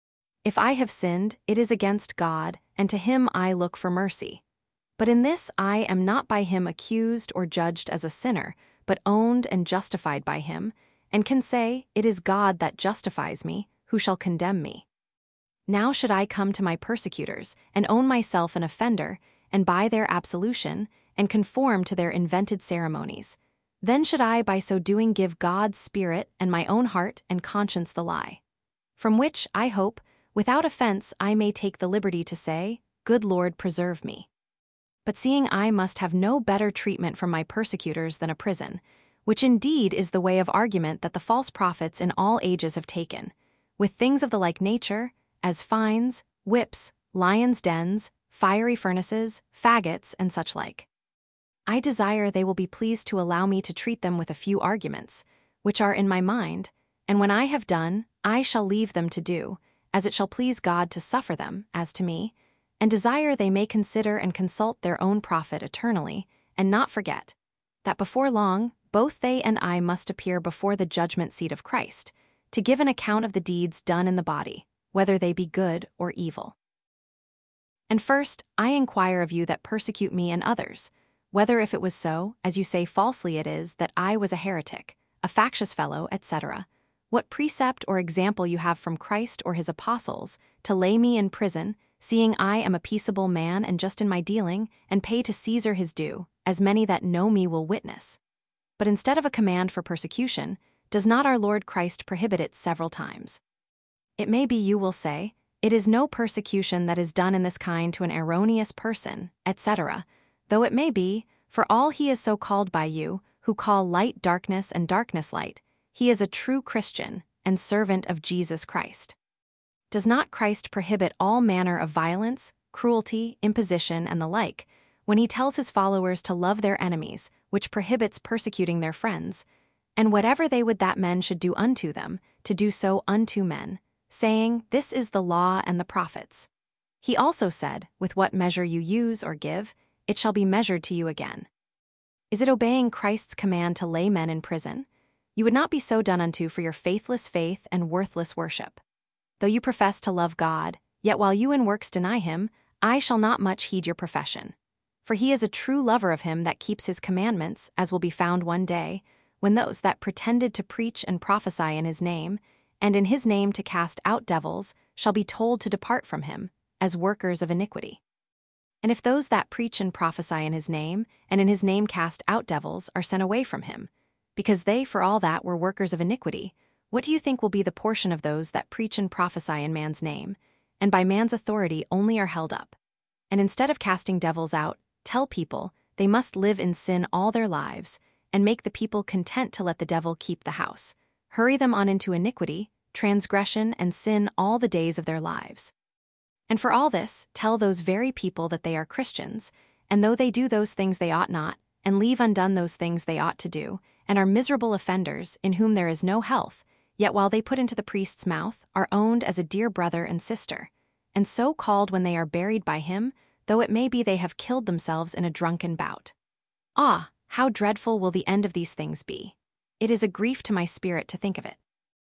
If I have sinned, it is against God, and to him I look for mercy. But in this I am not by him accused or judged as a sinner, but owned and justified by him, and can say, it is God that justifies me, who shall condemn me? Now should I come to my persecutors, and own myself an offender, and buy their absolution, and conform to their invented ceremonies, then should I by so doing give God's Spirit and my own heart and conscience the lie. From which, I hope, without offense I may take the liberty to say, Good Lord, preserve me. But seeing I must have no better treatment from my persecutors than a prison, which indeed is the way of argument that the false prophets in all ages have taken, with things of the like nature, as fines, whips, lions' dens, fiery furnaces, faggots, and such like. I desire they will be pleased to allow me to treat them with a few arguments, which are in my mind, and when I have done, I shall leave them to do, as it shall please God to suffer them, as to me, and desire they may consider and consult their own profit eternally, and not forget, that before long, both they and I must appear before the judgment seat of Christ, to give an account of the deeds done in the body, whether they be good or evil. And first, I inquire of you that persecute me and others, whether if it was so, as you say falsely it is, that I was a heretic, a factious fellow, et cetera, what precept or example you have from Christ or his apostles, to lay me in prison, seeing I am a peaceable man and just in my dealing, and pay to Caesar his due, as many that know me will witness. But instead of a command for persecution, does not our Lord Christ prohibit it several times? It may be you will say, it is no persecution that is done in this kind to an erroneous person, et cetera, though it may be, for all he is so called by you, who call light darkness and darkness light, he is a true Christian and servant of Jesus Christ. Does not Christ prohibit all manner of violence, cruelty, imposition, and the like, when he tells his followers to love their enemies, which prohibits persecuting their friends, and whatever they would that men should do unto them, to do so unto men, saying, This is the law and the prophets. He also said, With what measure you use or give, it shall be measured to you again. Is it obeying Christ's command to lay men in prison? You would not be so done unto for your faithless faith and worthless worship. Though you profess to love God, yet while you in works deny him, I shall not much heed your profession. For he is a true lover of him that keeps his commandments, as will be found one day, when those that pretended to preach and prophesy in his name, and in his name to cast out devils, shall be told to depart from him, as workers of iniquity. And if those that preach and prophesy in his name, and in his name cast out devils, are sent away from him, because they for all that were workers of iniquity, what do you think will be the portion of those that preach and prophesy in man's name, and by man's authority only are held up? And instead of casting devils out, tell people they must live in sin all their lives, and make the people content to let the devil keep the house, hurry them on into iniquity, transgression, and sin all the days of their lives. And for all this, tell those very people that they are Christians, and though they do those things they ought not, and leave undone those things they ought to do, and are miserable offenders, in whom there is no health, yet while they put into the priest's mouth, are owned as a dear brother and sister, and so called when they are buried by him, though it may be they have killed themselves in a drunken bout. Ah, how dreadful will the end of these things be! It is a grief to my spirit to think of it.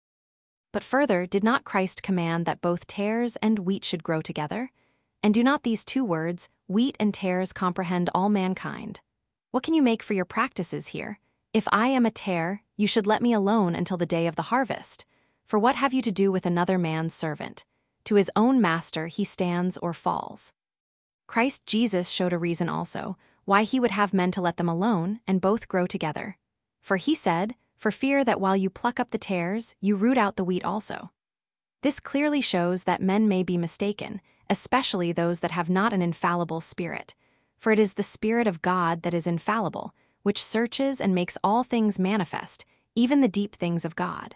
But further, did not Christ command that both tares and wheat should grow together? And do not these two words, wheat and tares, comprehend all mankind? What can you make for your practices here? If I am a tare, you should let me alone until the day of the harvest. For what have you to do with another man's servant? To his own master he stands or falls. Christ Jesus showed a reason also, why he would have men to let them alone, and both grow together. For he said, For fear that while you pluck up the tares, you root out the wheat also. This clearly shows that men may be mistaken, especially those that have not an infallible spirit. For it is the Spirit of God that is infallible, which searches and makes all things manifest, even the deep things of God.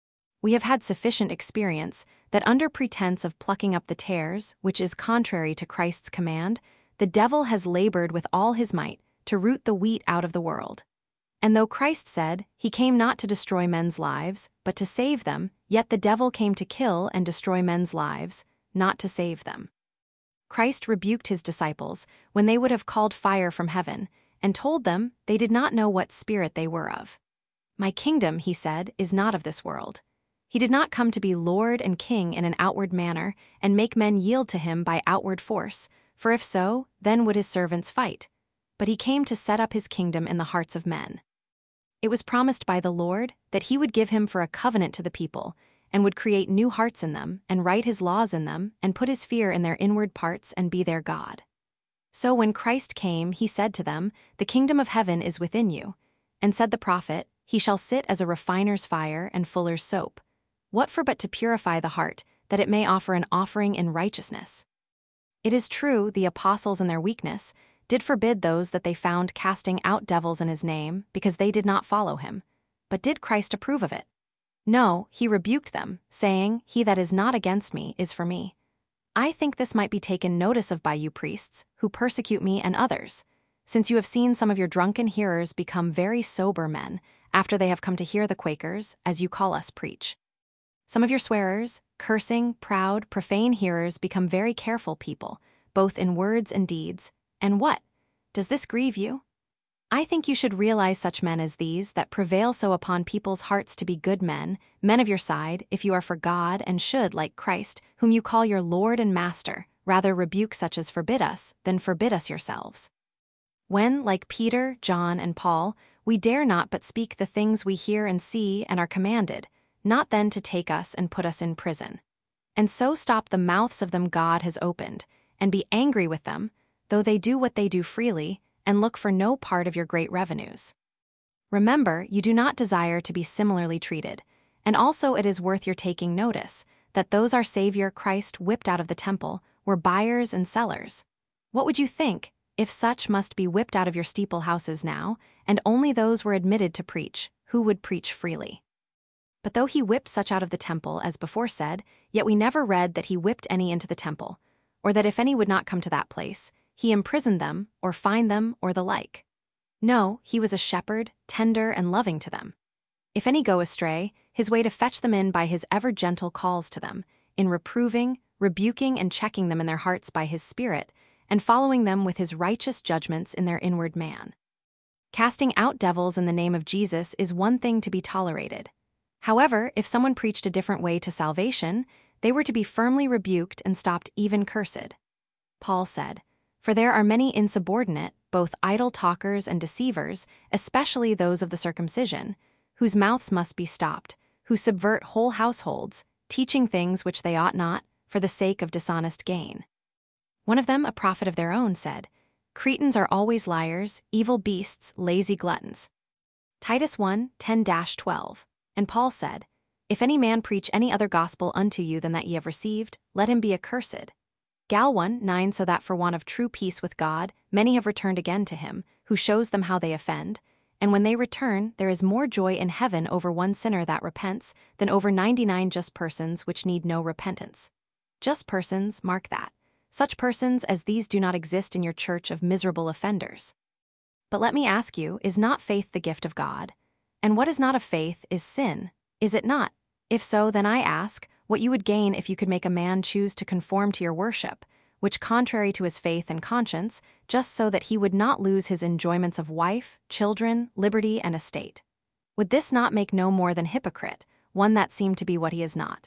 We have had sufficient experience that under pretense of plucking up the tares, which is contrary to Christ's command, the devil has labored with all his might to root the wheat out of the world. And though Christ said, He came not to destroy men's lives, but to save them, yet the devil came to kill and destroy men's lives, not to save them. Christ rebuked his disciples when they would have called fire from heaven, and told them they did not know what spirit they were of. My kingdom, he said, is not of this world. He did not come to be Lord and King in an outward manner, and make men yield to him by outward force, for if so, then would his servants fight. But he came to set up his kingdom in the hearts of men. It was promised by the Lord that he would give him for a covenant to the people, and would create new hearts in them, and write his laws in them, and put his fear in their inward parts, and be their God. So when Christ came, he said to them, The kingdom of heaven is within you. And said the prophet, He shall sit as a refiner's fire and fuller's soap. What for but to purify the heart, that it may offer an offering in righteousness? It is true, the apostles in their weakness did forbid those that they found casting out devils in his name, because they did not follow him. But did Christ approve of it? No, he rebuked them, saying, He that is not against me is for me. I think this might be taken notice of by you priests, who persecute me and others, since you have seen some of your drunken hearers become very sober men, after they have come to hear the Quakers, as you call us, preach. Some of your swearers, cursing, proud, profane hearers become very careful people, both in words and deeds. And what? Does this grieve you? I think you should realize such men as these that prevail so upon people's hearts to be good men, men of your side, if you are for God, and should, like Christ, whom you call your Lord and Master, rather rebuke such as forbid us, than forbid us yourselves. When, like Peter, John, and Paul, we dare not but speak the things we hear and see and are commanded, not then to take us and put us in prison. And so stop the mouths of them God has opened, and be angry with them, though they do what they do freely, and look for no part of your great revenues. Remember, you do not desire to be similarly treated, and also it is worth your taking notice, that those our Savior Christ whipped out of the temple were buyers and sellers. What would you think, if such must be whipped out of your steeple houses now, and only those were admitted to preach, who would preach freely? But though he whipped such out of the temple, as before said, yet we never read that he whipped any into the temple, or that if any would not come to that place, he imprisoned them, or fined them, or the like. No, he was a shepherd, tender and loving to them. If any go astray, his way to fetch them in by his ever-gentle calls to them, in reproving, rebuking and checking them in their hearts by his Spirit, and following them with his righteous judgments in their inward man. Casting out devils in the name of Jesus is one thing to be tolerated. However, if someone preached a different way to salvation, they were to be firmly rebuked and stopped even cursed. Paul said, "For there are many insubordinate, both idle talkers and deceivers, especially those of the circumcision, whose mouths must be stopped, who subvert whole households, teaching things which they ought not, for the sake of dishonest gain." One of them, a prophet of their own, said, "Cretans are always liars, evil beasts, lazy gluttons." Titus one, ten to twelve. And Paul said, "If any man preach any other gospel unto you than that ye have received, let him be accursed." Gal one, nine. So that for want of true peace with God, many have returned again to him, who shows them how they offend. And when they return, there is more joy in heaven over one sinner that repents than over ninety-nine just persons which need no repentance. Just persons, mark that. Such persons as these do not exist in your church of miserable offenders. But let me ask you, is not faith the gift of God? And what is not of faith is sin, is it not? If so, then I ask, what you would gain if you could make a man choose to conform to your worship, which contrary to his faith and conscience, just so that he would not lose his enjoyments of wife, children, liberty, and estate. Would this not make no more than hypocrite, one that seemed to be what he is not?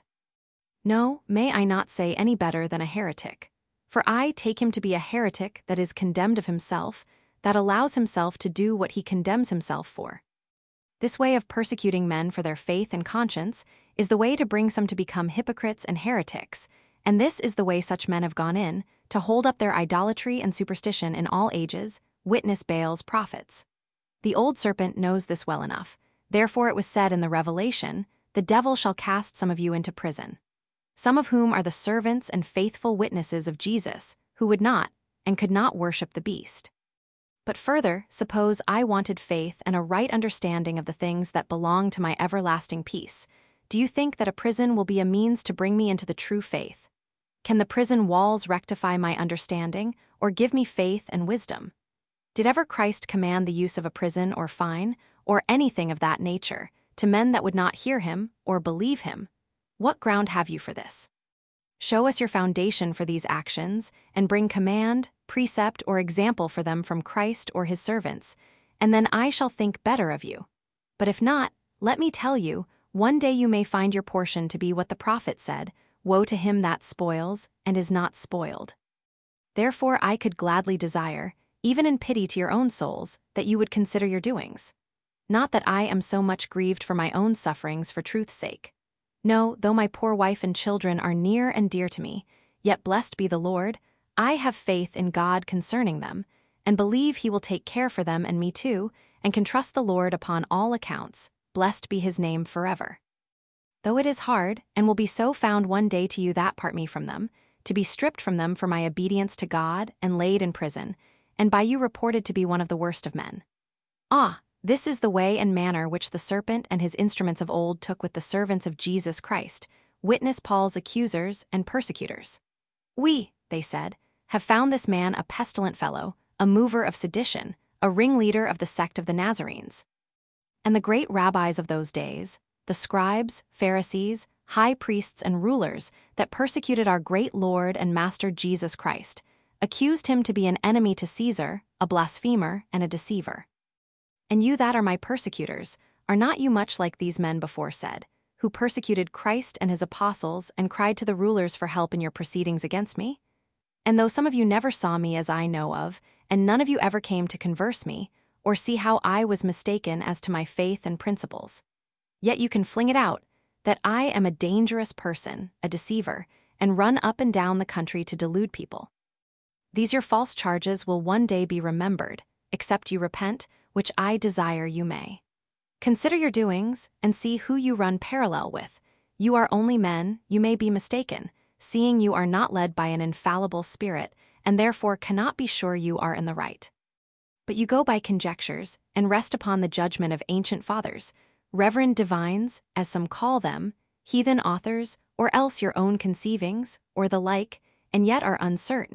No, may I not say any better than a heretic? For I take him to be a heretic that is condemned of himself, that allows himself to do what he condemns himself for. This way of persecuting men for their faith and conscience is the way to bring some to become hypocrites and heretics, and this is the way such men have gone in, to hold up their idolatry and superstition in all ages, witness Baal's prophets. The old serpent knows this well enough, therefore it was said in the Revelation, "The devil shall cast some of you into prison," some of whom are the servants and faithful witnesses of Jesus, who would not, and could not worship the beast. But further, suppose I wanted faith and a right understanding of the things that belong to my everlasting peace. Do you think that a prison will be a means to bring me into the true faith? Can the prison walls rectify my understanding, or give me faith and wisdom? Did ever Christ command the use of a prison or fine, or anything of that nature, to men that would not hear him, or believe him? What ground have you for this? Show us your foundation for these actions, and bring command, precept, or example for them from Christ or his servants, and then I shall think better of you. But if not, let me tell you, one day you may find your portion to be what the prophet said, "Woe to him that spoils, and is not spoiled." Therefore I could gladly desire, even in pity to your own souls, that you would consider your doings. Not that I am so much grieved for my own sufferings for truth's sake. No, though my poor wife and children are near and dear to me, yet blessed be the Lord, I have faith in God concerning them, and believe he will take care for them and me too, and can trust the Lord upon all accounts, blessed be his name forever. Though it is hard, and will be so found one day to you that part me from them, to be stripped from them for my obedience to God, and laid in prison, and by you reported to be one of the worst of men. Ah, this is the way and manner which the serpent and his instruments of old took with the servants of Jesus Christ, witness Paul's accusers and persecutors. "We," they said, "have found this man a pestilent fellow, a mover of sedition, a ringleader of the sect of the Nazarenes." And the great rabbis of those days, the scribes, Pharisees, high priests, and rulers that persecuted our great Lord and Master Jesus Christ, accused him to be an enemy to Caesar, a blasphemer, and a deceiver. And you that are my persecutors, are not you much like these men before said, who persecuted Christ and his apostles and cried to the rulers for help in your proceedings against me? And though some of you never saw me as I know of, and none of you ever came to converse me, or see how I was mistaken as to my faith and principles, yet you can fling it out, that I am a dangerous person, a deceiver, and run up and down the country to delude people. These your false charges will one day be remembered, except you repent, which I desire you may. Consider your doings, and see who you run parallel with. You are only men, you may be mistaken, seeing you are not led by an infallible spirit, and therefore cannot be sure you are in the right. But you go by conjectures, and rest upon the judgment of ancient fathers, reverend divines, as some call them, heathen authors, or else your own conceivings, or the like, and yet are uncertain,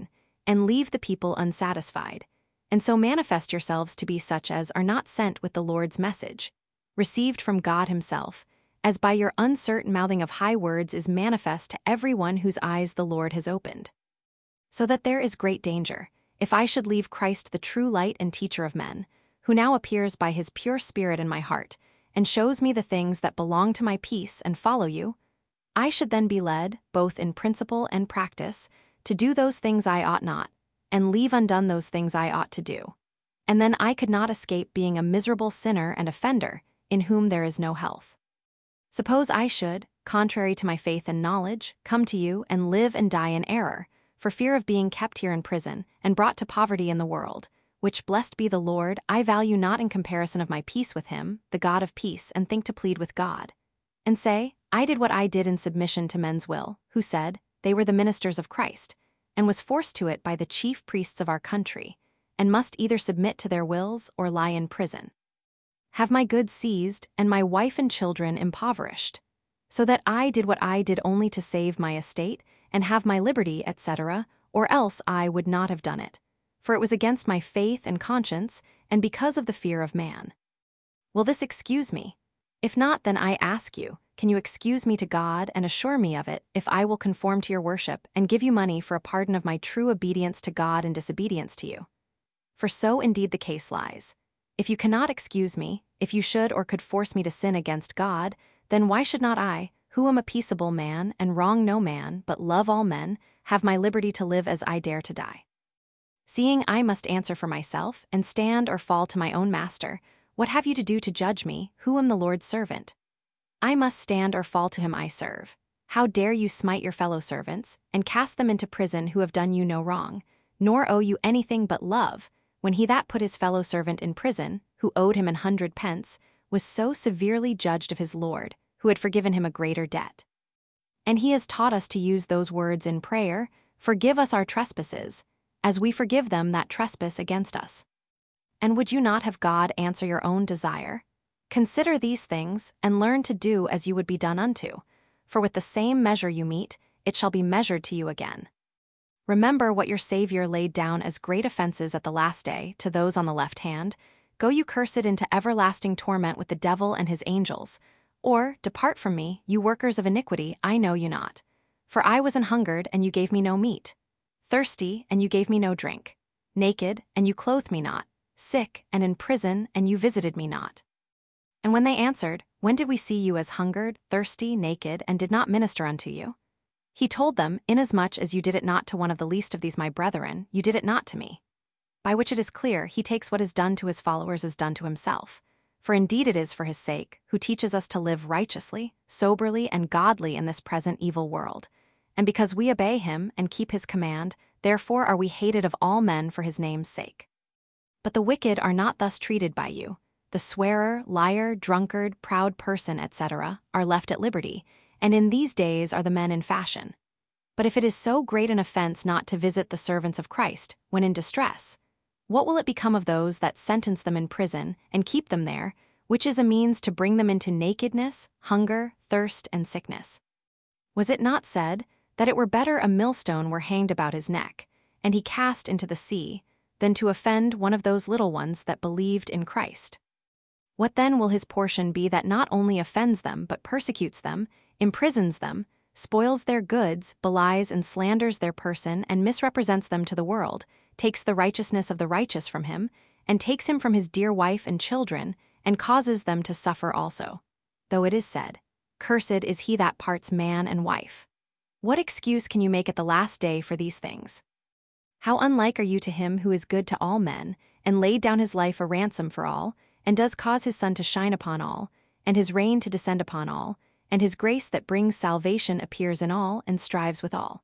and leave the people unsatisfied, and so manifest yourselves to be such as are not sent with the Lord's message, received from God himself, as by your uncertain mouthing of high words is manifest to every one whose eyes the Lord has opened. So that there is great danger, if I should leave Christ the true light and teacher of men, who now appears by his pure spirit in my heart, and shows me the things that belong to my peace, and follow you, I should then be led, both in principle and practice, to do those things I ought not, and leave undone those things I ought to do. And then I could not escape being a miserable sinner and offender, in whom there is no health. Suppose I should, contrary to my faith and knowledge, come to you and live and die in error, for fear of being kept here in prison, and brought to poverty in the world, which, blessed be the Lord, I value not in comparison of my peace with him, the God of peace, and think to plead with God. And say, I did what I did in submission to men's will, who said, they were the ministers of Christ, and was forced to it by the chief priests of our country, and must either submit to their wills or lie in prison. Have my goods seized, and my wife and children impoverished, so that I did what I did only to save my estate, and have my liberty, et cetera, or else I would not have done it, for it was against my faith and conscience, and because of the fear of man. Will this excuse me? If not, then I ask you, can you excuse me to God and assure me of it, if I will conform to your worship, and give you money for a pardon of my true obedience to God and disobedience to you? For so indeed the case lies. If you cannot excuse me, if you should or could force me to sin against God, then why should not I, who am a peaceable man and wrong no man, but love all men, have my liberty to live as I dare to die? Seeing I must answer for myself, and stand or fall to my own master, what have you to do to judge me, who am the Lord's servant? I must stand or fall to him I serve. How dare you smite your fellow servants, and cast them into prison who have done you no wrong, nor owe you anything but love, when he that put his fellow servant in prison, who owed him an hundred pence, was so severely judged of his Lord, who had forgiven him a greater debt? And he has taught us to use those words in prayer, forgive us our trespasses, as we forgive them that trespass against us. And would you not have God answer your own desire? Consider these things, and learn to do as you would be done unto, for with the same measure you meet, it shall be measured to you again. Remember what your Savior laid down as great offenses at the last day to those on the left hand. Go you cursed into everlasting torment with the devil and his angels. Or, depart from me, you workers of iniquity, I know you not. For I was an hungered, and you gave me no meat. Thirsty, and you gave me no drink. Naked, and you clothed me not. Sick, and in prison, and you visited me not. And when they answered, when did we see you as hungered, thirsty, naked, and did not minister unto you? He told them, inasmuch as you did it not to one of the least of these my brethren, you did it not to me. By which it is clear he takes what is done to his followers as done to himself. For indeed it is for his sake, who teaches us to live righteously, soberly, and godly in this present evil world. And because we obey him and keep his command, therefore are we hated of all men for his name's sake. But the wicked are not thus treated by you. The swearer, liar, drunkard, proud person, et cetera, are left at liberty, and in these days are the men in fashion. But if it is so great an offense not to visit the servants of Christ, when in distress, what will it become of those that sentence them in prison and keep them there, which is a means to bring them into nakedness, hunger, thirst, and sickness? Was it not said, that it were better a millstone were hanged about his neck, and he cast into the sea, than to offend one of those little ones that believed in Christ? What then will his portion be that not only offends them but persecutes them, imprisons them, spoils their goods, belies and slanders their person, and misrepresents them to the world, takes the righteousness of the righteous from him, and takes him from his dear wife and children, and causes them to suffer also? Though it is said, cursed is he that parts man and wife. What excuse can you make at the last day for these things? How unlike are you to him who is good to all men, and laid down his life a ransom for all, and does cause his sun to shine upon all, and his rain to descend upon all, and his grace that brings salvation appears in all, and strives with all.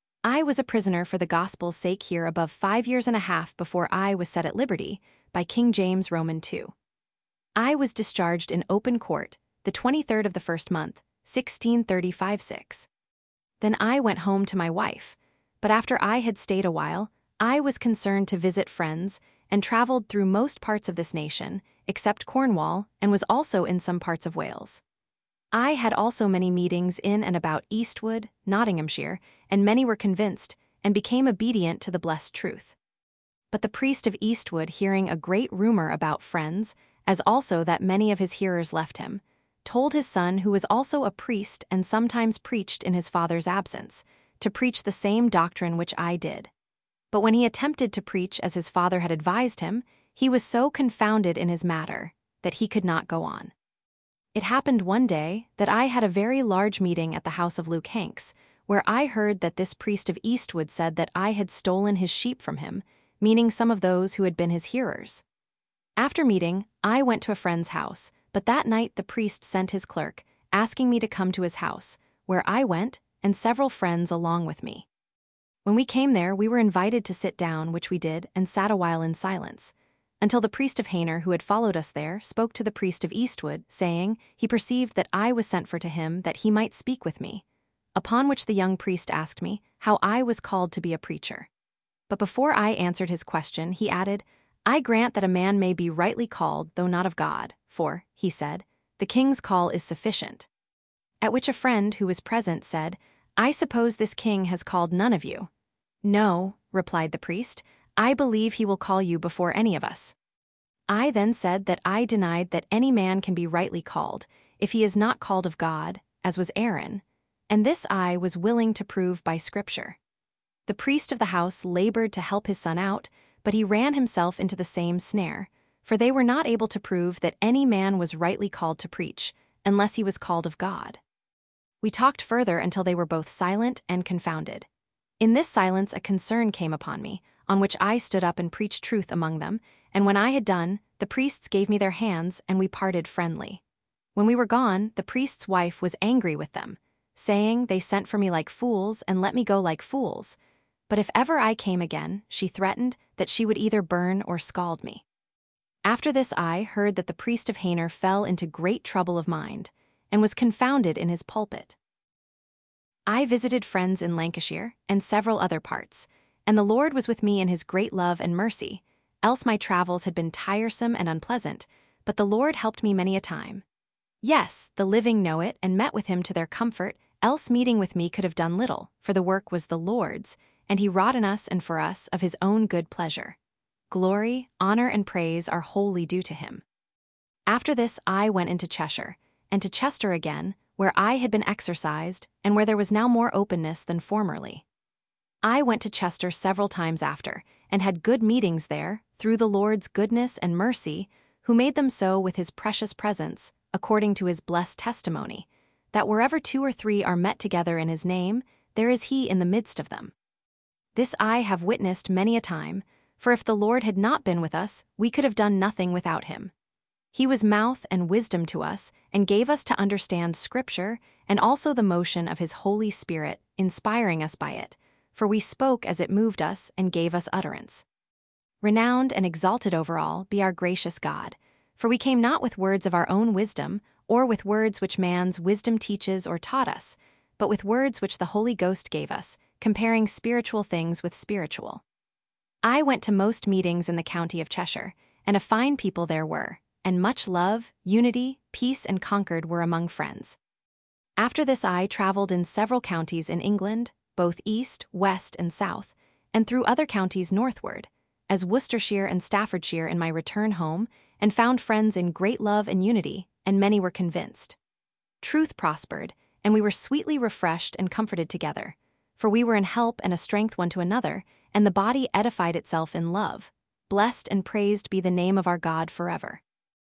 I was a prisoner for the gospel's sake here above five years and a half before I was set at liberty, by King James Roman the Second. I was discharged in open court, the twenty-third of the first month, sixteen thirty-five six. Then I went home to my wife, but after I had stayed a while, I was concerned to visit friends, and travelled through most parts of this nation, except Cornwall, and was also in some parts of Wales. I had also many meetings in and about Eastwood, Nottinghamshire, and many were convinced, and became obedient to the blessed truth. But the priest of Eastwood, hearing a great rumor about Friends, as also that many of his hearers left him, told his son, who was also a priest and sometimes preached in his father's absence, to preach the same doctrine which I did. But when he attempted to preach as his father had advised him, he was so confounded in his matter that he could not go on. It happened one day that I had a very large meeting at the house of Luke Hanks, where I heard that this priest of Eastwood said that I had stolen his sheep from him, meaning some of those who had been his hearers. After meeting, I went to a friend's house, but that night the priest sent his clerk, asking me to come to his house, where I went, and several friends along with me. When we came there, we were invited to sit down, which we did, and sat a while in silence, until the priest of Hainer, who had followed us there, spoke to the priest of Eastwood, saying he perceived that I was sent for to him that he might speak with me, upon which the young priest asked me how I was called to be a preacher. But before I answered his question, he added, "I grant that a man may be rightly called, though not of God, for," he said, "the king's call is sufficient." At which a friend who was present said, "I suppose this king has called none of you." "No," replied the priest, "I believe he will call you before any of us." I then said that I denied that any man can be rightly called, if he is not called of God, as was Aaron, and this I was willing to prove by Scripture. The priest of the house labored to help his son out, but he ran himself into the same snare, for they were not able to prove that any man was rightly called to preach, unless he was called of God. We talked further until they were both silent and confounded. In this silence a concern came upon me, on which I stood up and preached truth among them, and when I had done, the priests gave me their hands, and we parted friendly. When we were gone, the priest's wife was angry with them, saying they sent for me like fools and let me go like fools. But if ever I came again, she threatened that she would either burn or scald me. After this I heard that the priest of Hainer fell into great trouble of mind, and was confounded in his pulpit. I visited friends in Lancashire and several other parts, and the Lord was with me in his great love and mercy, else my travels had been tiresome and unpleasant, but the Lord helped me many a time. Yes, the living know it and met with him to their comfort, else meeting with me could have done little, for the work was the Lord's, and he wrought in us and for us of his own good pleasure. Glory, honor, and praise are wholly due to him. After this I went into Cheshire, and to Chester again, where I had been exercised, and where there was now more openness than formerly. I went to Chester several times after, and had good meetings there, through the Lord's goodness and mercy, who made them so with his precious presence, according to his blessed testimony, that wherever two or three are met together in his name, there is he in the midst of them. This I have witnessed many a time, for if the Lord had not been with us, we could have done nothing without him. He was mouth and wisdom to us, and gave us to understand Scripture, and also the motion of his Holy Spirit, inspiring us by it, for we spoke as it moved us and gave us utterance. Renowned and exalted over all be our gracious God, for we came not with words of our own wisdom, or with words which man's wisdom teaches or taught us, but with words which the Holy Ghost gave us, comparing spiritual things with spiritual. I went to most meetings in the county of Cheshire, and a fine people there were, and much love, unity, peace, and concord were among friends. After this I travelled in several counties in England, both east, west, and south, and through other counties northward, as Worcestershire and Staffordshire in my return home, and found friends in great love and unity, and many were convinced. Truth prospered, and we were sweetly refreshed and comforted together, for we were in help and a strength one to another, and the body edified itself in love. Blessed and praised be the name of our God forever.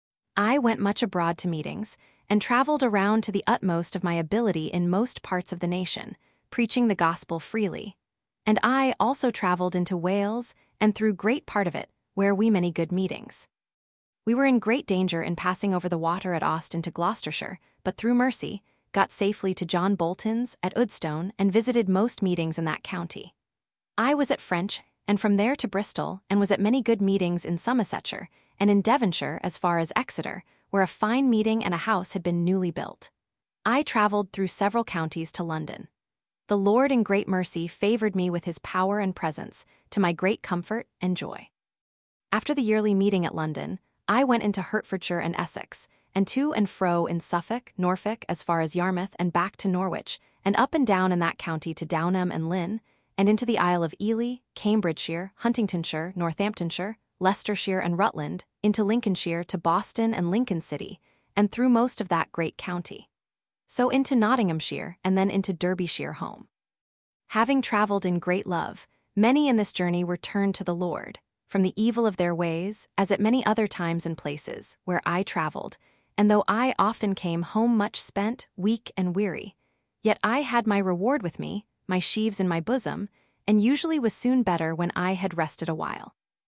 I went much abroad to meetings, and traveled around to the utmost of my ability in most parts of the nation, preaching the gospel freely. And I also traveled into Wales, and through great part of it, where we many good meetings. We were in great danger in passing over the water at Austin to Gloucestershire, but through mercy, got safely to John Bolton's at Udstone, and visited most meetings in that county. I was at French, and from there to Bristol, and was at many good meetings in Somersetshire, and in Devonshire as far as Exeter, where a fine meeting and a house had been newly built. I travelled through several counties to London. The Lord in great mercy favoured me with his power and presence, to my great comfort and joy. After the yearly meeting at London, I went into Hertfordshire and Essex, and to and fro in Suffolk, Norfolk, as far as Yarmouth, and back to Norwich, and up and down in that county to Downham and Lynn, and into the Isle of Ely, Cambridgeshire, Huntingdonshire, Northamptonshire, Leicestershire and Rutland, into Lincolnshire to Boston and Lincoln City, and through most of that great county. So into Nottinghamshire and then into Derbyshire home. Having traveled in great love, many in this journey were turned to the Lord, from the evil of their ways, as at many other times and places where I traveled, and though I often came home much spent, weak and weary, yet I had my reward with me, my sheaves in my bosom, and usually was soon better when I had rested a while.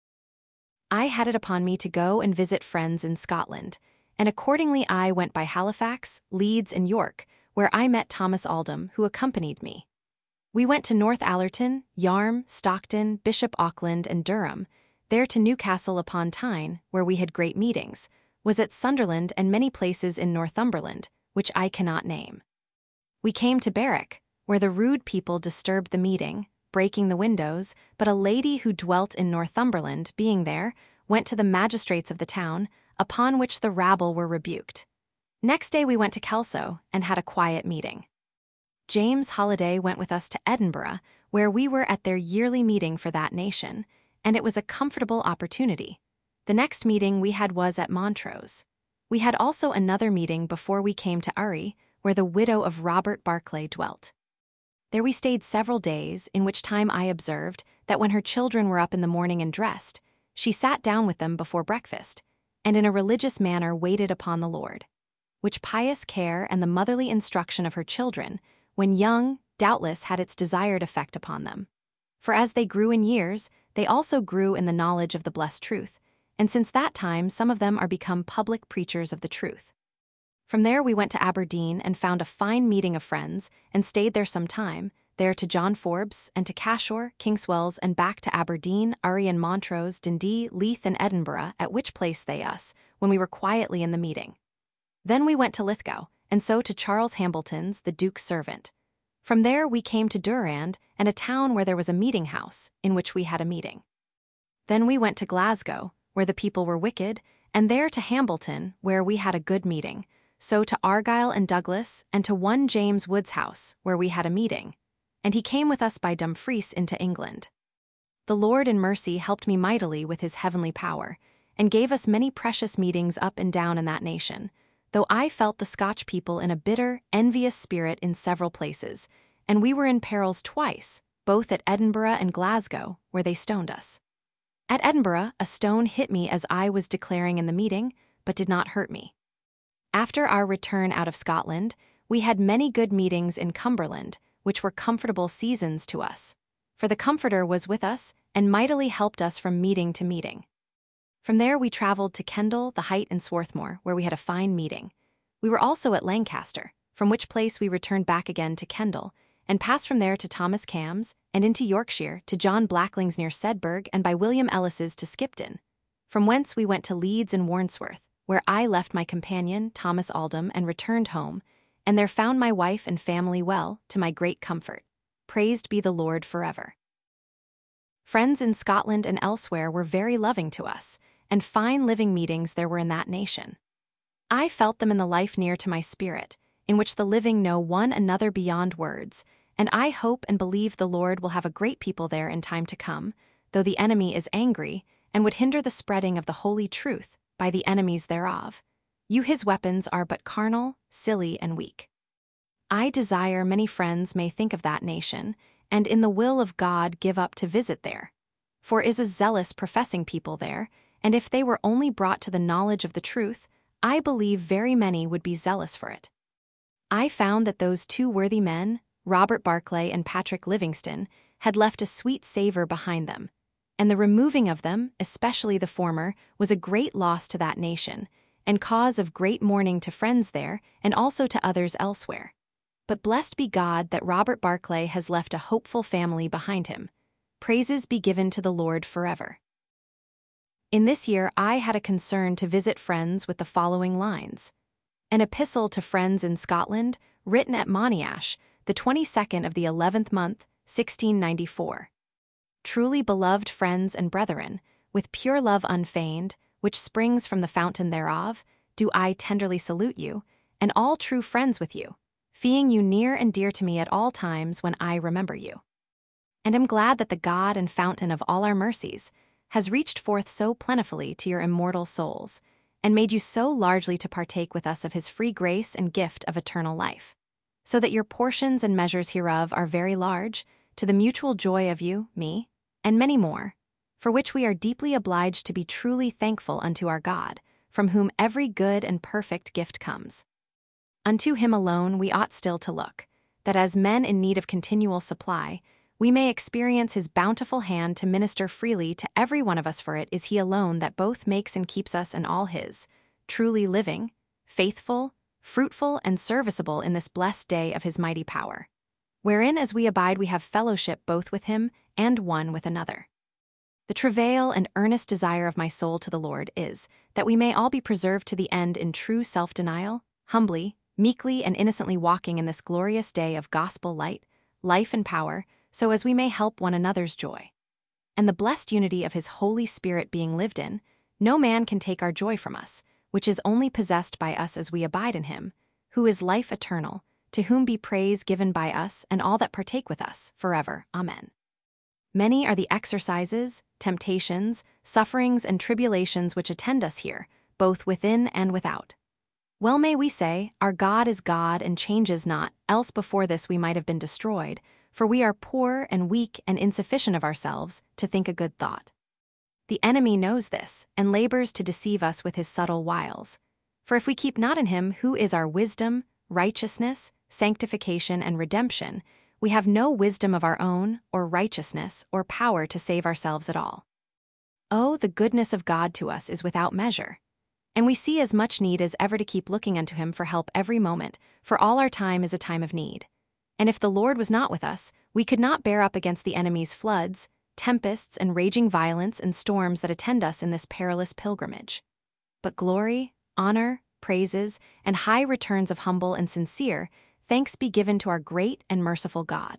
I had it upon me to go and visit friends in Scotland, and accordingly I went by Halifax, Leeds, and York, where I met Thomas Aldham, who accompanied me. We went to North Allerton, Yarm, Stockton, Bishop Auckland, and Durham, there to Newcastle upon Tyne, where we had great meetings, was at Sunderland and many places in Northumberland, which I cannot name. We came to Berwick, where the rude people disturbed the meeting, breaking the windows, but a lady who dwelt in Northumberland, being there, went to the magistrates of the town, upon which the rabble were rebuked. Next day we went to Kelso, and had a quiet meeting. James Holiday went with us to Edinburgh, where we were at their yearly meeting for that nation, and it was a comfortable opportunity. The next meeting we had was at Montrose. We had also another meeting before we came to Ury, where the widow of Robert Barclay dwelt. There we stayed several days, in which time I observed that when her children were up in the morning and dressed, she sat down with them before breakfast, and in a religious manner waited upon the Lord, which pious care and the motherly instruction of her children, when young, doubtless had its desired effect upon them. For as they grew in years, they also grew in the knowledge of the blessed truth, and since that time some of them are become public preachers of the truth. From there we went to Aberdeen and found a fine meeting of friends, and stayed there some time, there to John Forbes, and to Cashore, Kingswells, and back to Aberdeen, Ury and Montrose, Dundee, Leith, and Edinburgh, at which place they us, when we were quietly in the meeting. Then we went to Lithgow, and so to Charles Hambleton's, the Duke's servant. From there we came to Durand, and a town where there was a meeting house, in which we had a meeting. Then we went to Glasgow, where the people were wicked, and there to Hambleton, where we had a good meeting, so to Argyle and Douglas, and to one James Wood's house, where we had a meeting, and he came with us by Dumfries into England. The Lord in mercy helped me mightily with his heavenly power, and gave us many precious meetings up and down in that nation, though I felt the Scotch people in a bitter, envious spirit in several places, and we were in perils twice, both at Edinburgh and Glasgow, where they stoned us. At Edinburgh, a stone hit me as I was declaring in the meeting, but did not hurt me. After our return out of Scotland, we had many good meetings in Cumberland, which were comfortable seasons to us, for the Comforter was with us and mightily helped us from meeting to meeting. From there we travelled to Kendal, the Height, and Swarthmore, where we had a fine meeting. We were also at Lancaster, from which place we returned back again to Kendal, and passed from there to Thomas Cam's, and into Yorkshire to John Blackling's near Sedberg, and by William Ellis's to Skipton. From whence we went to Leeds and Warnsworth, where I left my companion, Thomas Aldham, and returned home, and there found my wife and family well, to my great comfort. Praised be the Lord forever. Friends in Scotland and elsewhere were very loving to us, and fine living meetings there were in that nation. I felt them in the life near to my spirit, in which the living know one another beyond words, and I hope and believe the Lord will have a great people there in time to come, though the enemy is angry, and would hinder the spreading of the holy truth by the enemies thereof. You his weapons are but carnal, silly, and weak. I desire many friends may think of that nation, and in the will of God give up to visit there. For is a zealous professing people there, and if they were only brought to the knowledge of the truth, I believe very many would be zealous for it. I found that those two worthy men, Robert Barclay and Patrick Livingston, had left a sweet savour behind them, and the removing of them, especially the former, was a great loss to that nation, and cause of great mourning to friends there, and also to others elsewhere. But blessed be God that Robert Barclay has left a hopeful family behind him. Praises be given to the Lord forever. In this year I had a concern to visit friends with the following lines. An epistle to friends in Scotland, written at Monash, the twenty-second of the eleventh month, sixteen ninety-four. Truly beloved friends and brethren, with pure love unfeigned, which springs from the fountain thereof, do I tenderly salute you, and all true friends with you, feeing you near and dear to me at all times when I remember you. and am glad that the God and fountain of all our mercies has reached forth so plentifully to your immortal souls, and made you so largely to partake with us of his free grace and gift of eternal life, so that your portions and measures hereof are very large, to the mutual joy of you, me, and many more, for which we are deeply obliged to be truly thankful unto our God, from whom every good and perfect gift comes. Unto him alone we ought still to look, that as men in need of continual supply, we may experience his bountiful hand to minister freely to every one of us, for it is he alone that both makes and keeps us in all his, truly living, faithful, fruitful, and serviceable in this blessed day of his mighty power, wherein as we abide we have fellowship both with him and one with another. The travail and earnest desire of my soul to the Lord is, that we may all be preserved to the end in true self-denial, humbly, meekly, and innocently walking in this glorious day of gospel light, life, and power, so as we may help one another's joy. And the blessed unity of his Holy Spirit being lived in, no man can take our joy from us, which is only possessed by us as we abide in him, who is life eternal, to whom be praise given by us and all that partake with us, forever. Amen. Many are the exercises, temptations, sufferings, and tribulations which attend us here, both within and without. Well may we say, our God is God and changes not, else before this we might have been destroyed, for we are poor and weak and insufficient of ourselves to think a good thought. The enemy knows this, and labors to deceive us with his subtle wiles. For if we keep not in him who is our wisdom, righteousness, sanctification, and redemption, we have no wisdom of our own, or righteousness, or power to save ourselves at all. Oh, the goodness of God to us is without measure, and we see as much need as ever to keep looking unto him for help every moment, for all our time is a time of need. And if the Lord was not with us, we could not bear up against the enemy's floods, tempests, and raging violence and storms that attend us in this perilous pilgrimage. But glory, honor, praises, and high returns of humble and sincere thanks be given to our great and merciful God.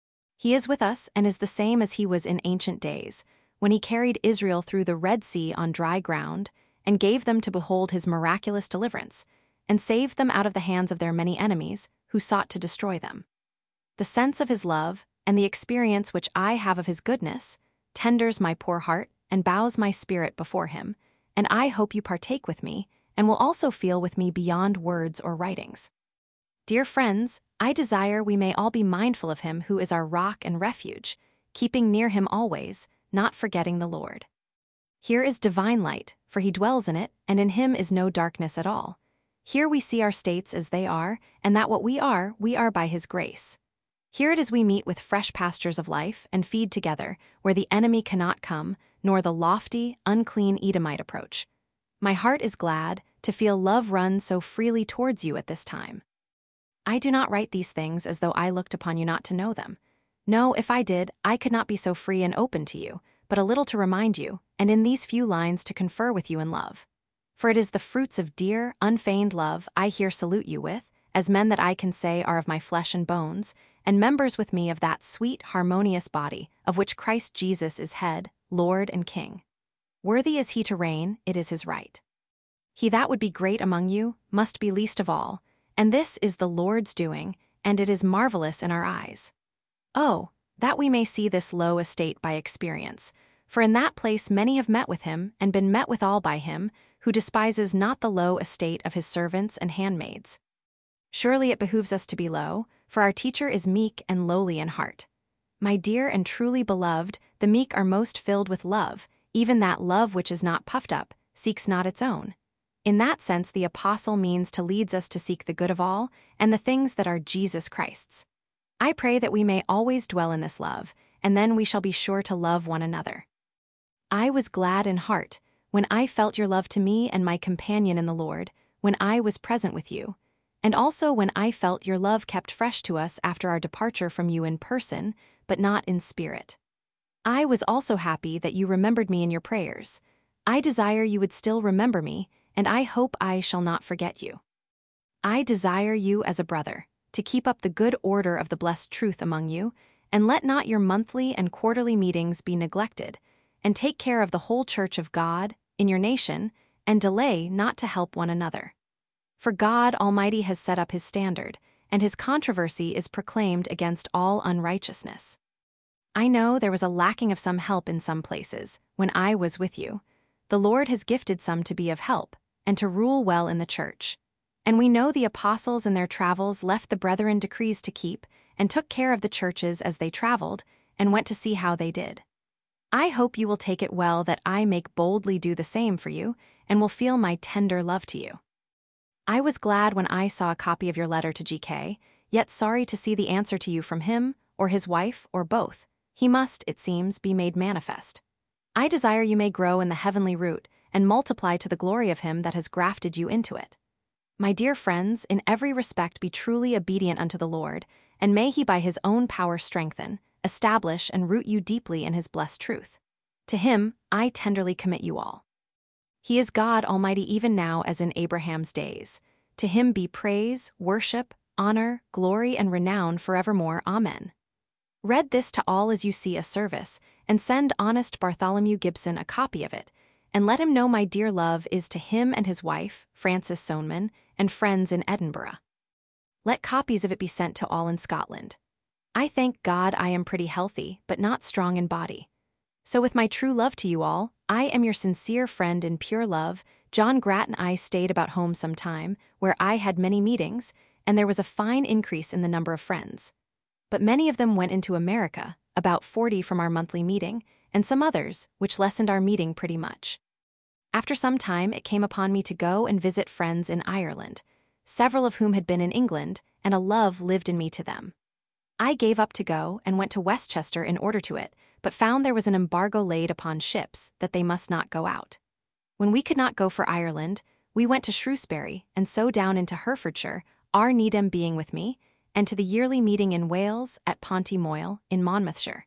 He is with us and is the same as he was in ancient days, when he carried Israel through the Red Sea on dry ground, and gave them to behold his miraculous deliverance, and saved them out of the hands of their many enemies, who sought to destroy them. The sense of his love, and the experience which I have of his goodness, tenders my poor heart and bows my spirit before him, and I hope you partake with me, and will also feel with me beyond words or writings. Dear friends, I desire we may all be mindful of him who is our rock and refuge, keeping near him always, not forgetting the Lord. Here is divine light, for he dwells in it, and in him is no darkness at all. Here we see our states as they are, and that what we are, we are by his grace. Here it is we meet with fresh pastures of life, and feed together, where the enemy cannot come, nor the lofty, unclean Edomite approach. My heart is glad to feel love run so freely towards you at this time. I do not write these things as though I looked upon you not to know them. No, if I did, I could not be so free and open to you, but a little to remind you, and in these few lines to confer with you in love. For it is the fruits of dear, unfeigned love I here salute you with, as men that I can say are of my flesh and bones, and members with me of that sweet, harmonious body, of which Christ Jesus is head, Lord, and King. Worthy is he to reign, it is his right. He that would be great among you must be least of all, and this is the Lord's doing, and it is marvelous in our eyes. Oh, that we may see this low estate by experience, for in that place many have met with him, and been met withal by him, who despises not the low estate of his servants and handmaids. Surely it behooves us to be low, for our teacher is meek and lowly in heart. My dear and truly beloved, the meek are most filled with love, even that love which is not puffed up, seeks not its own. In that sense the apostle means to leads us to seek the good of all, and the things that are Jesus Christ's. I pray that we may always dwell in this love, and then we shall be sure to love one another. I was glad in heart, when I felt your love to me and my companion in the Lord, when I was present with you, and also when I felt your love kept fresh to us after our departure from you in person, but not in spirit. I was also happy that you remembered me in your prayers. I desire you would still remember me, and I hope I shall not forget you. I desire you as a brother to keep up the good order of the blessed truth among you, and let not your monthly and quarterly meetings be neglected, and take care of the whole church of God in your nation, and delay not to help one another. For God Almighty has set up his standard, and his controversy is proclaimed against all unrighteousness. I know there was a lacking of some help in some places when I was with you. The Lord has gifted some to be of help and to rule well in the church. And we know the apostles in their travels left the brethren decrees to keep and took care of the churches as they traveled and went to see how they did. I hope you will take it well that I make boldly do the same for you and will feel my tender love to you. I was glad when I saw a copy of your letter to G K, yet sorry to see the answer to you from him, or his wife, or both. He must, it seems, be made manifest. I desire you may grow in the heavenly root and multiply to the glory of him that has grafted you into it. My dear friends, in every respect be truly obedient unto the Lord, and may he by his own power strengthen, establish, and root you deeply in his blessed truth. To him I tenderly commit you all. He is God Almighty even now as in Abraham's days. To him be praise, worship, honor, glory, and renown forevermore. Amen. Read this to all as you see a service, and send honest Bartholomew Gibson a copy of it, and let him know my dear love is to him and his wife, Frances Soneman, and friends in Edinburgh. Let copies of it be sent to all in Scotland. I thank God I am pretty healthy, but not strong in body. So with my true love to you all, I am your sincere friend in pure love. John Grat and I stayed about home some time, where I had many meetings, and there was a fine increase in the number of friends. But many of them went into America, about forty from our monthly meeting, and some others, which lessened our meeting pretty much. After some time it came upon me to go and visit friends in Ireland, several of whom had been in England, and a love lived in me to them. I gave up to go and went to Westchester in order to it, but found there was an embargo laid upon ships that they must not go out. When we could not go for Ireland, we went to Shrewsbury and so down into Herefordshire, R. Needham being with me, and to the yearly meeting in Wales at Ponty Moyle in Monmouthshire.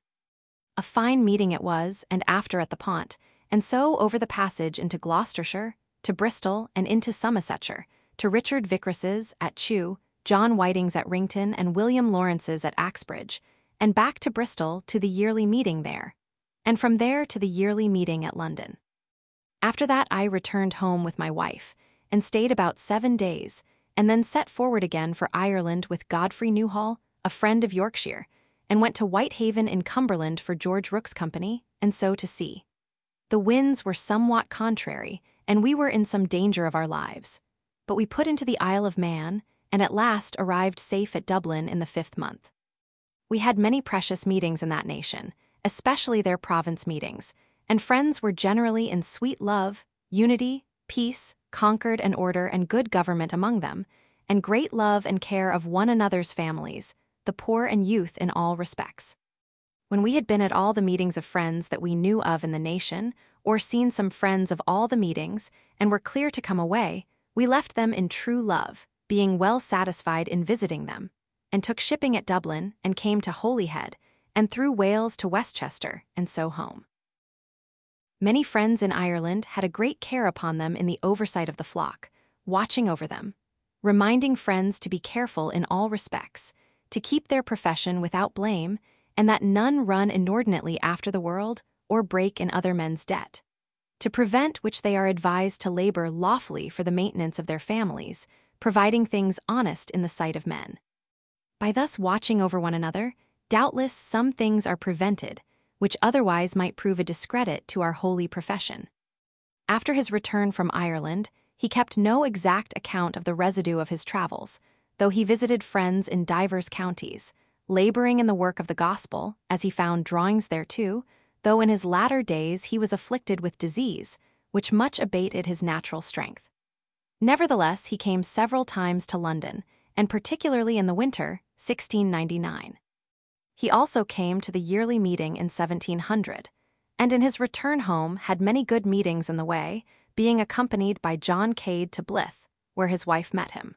A fine meeting it was, and after at the Pont, and so over the passage into Gloucestershire, to Bristol, and into Somersetshire, to Richard Vickris's at Chew, John Whiting's at Rington, and William Lawrence's at Axbridge, and back to Bristol to the yearly meeting there, and from there to the yearly meeting at London. After that I returned home with my wife, and stayed about seven days, and then set forward again for Ireland with Godfrey Newhall, a friend of Yorkshire, and went to Whitehaven in Cumberland for George Rooke's company, and so to sea. The winds were somewhat contrary, and we were in some danger of our lives. But we put into the Isle of Man, and at last arrived safe at Dublin in the fifth month. We had many precious meetings in that nation, especially their province meetings, and friends were generally in sweet love, unity, peace, concord and order and good government among them, and great love and care of one another's families, the poor and youth in all respects. When we had been at all the meetings of friends that we knew of in the nation, or seen some friends of all the meetings, and were clear to come away, we left them in true love, being well satisfied in visiting them, and took shipping at Dublin, and came to Holyhead, and through Wales to Westchester, and so home. Many friends in Ireland had a great care upon them in the oversight of the flock, watching over them, reminding friends to be careful in all respects, to keep their profession without blame, and that none run inordinately after the world, or break in other men's debt. To prevent which they are advised to labor lawfully for the maintenance of their families, providing things honest in the sight of men. By thus watching over one another, doubtless some things are prevented, which otherwise might prove a discredit to our holy profession. After his return from Ireland, he kept no exact account of the residue of his travels, though he visited friends in divers counties, laboring in the work of the gospel, as he found drawings thereto, though in his latter days he was afflicted with disease, which much abated his natural strength. Nevertheless, he came several times to London, and particularly in the winter, sixteen ninety-nine. He also came to the yearly meeting in seventeen hundred, and in his return home had many good meetings in the way, being accompanied by John Cade to Blyth, where his wife met him.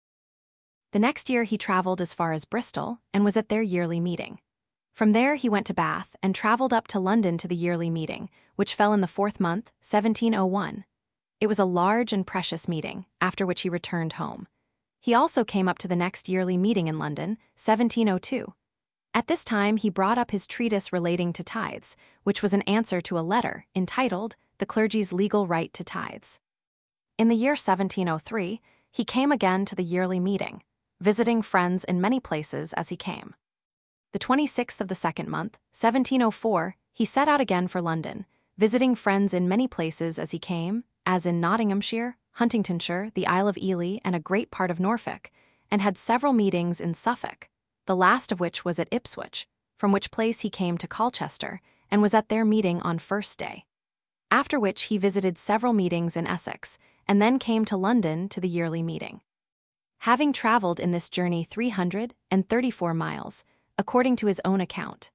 The next year he travelled as far as Bristol, and was at their yearly meeting. From there he went to Bath, and travelled up to London to the yearly meeting, which fell in the fourth month, seventeen oh one. It was a large and precious meeting, after which he returned home. He also came up to the next yearly meeting in London, seventeen oh two. At this time he brought up his treatise relating to tithes, which was an answer to a letter entitled The Clergy's Legal Right to Tithes. In the year seventeen oh three, he came again to the yearly meeting, visiting friends in many places as he came. the twenty-sixth of the second month, seventeen oh four, he set out again for London, visiting friends in many places as he came, as in Nottinghamshire, Huntingdonshire, the Isle of Ely, and a great part of Norfolk, and had several meetings in Suffolk, the last of which was at Ipswich, from which place he came to Colchester, and was at their meeting on first day. After which he visited several meetings in Essex, and then came to London to the yearly meeting. Having travelled in this journey three hundred thirty-four miles, according to his own account.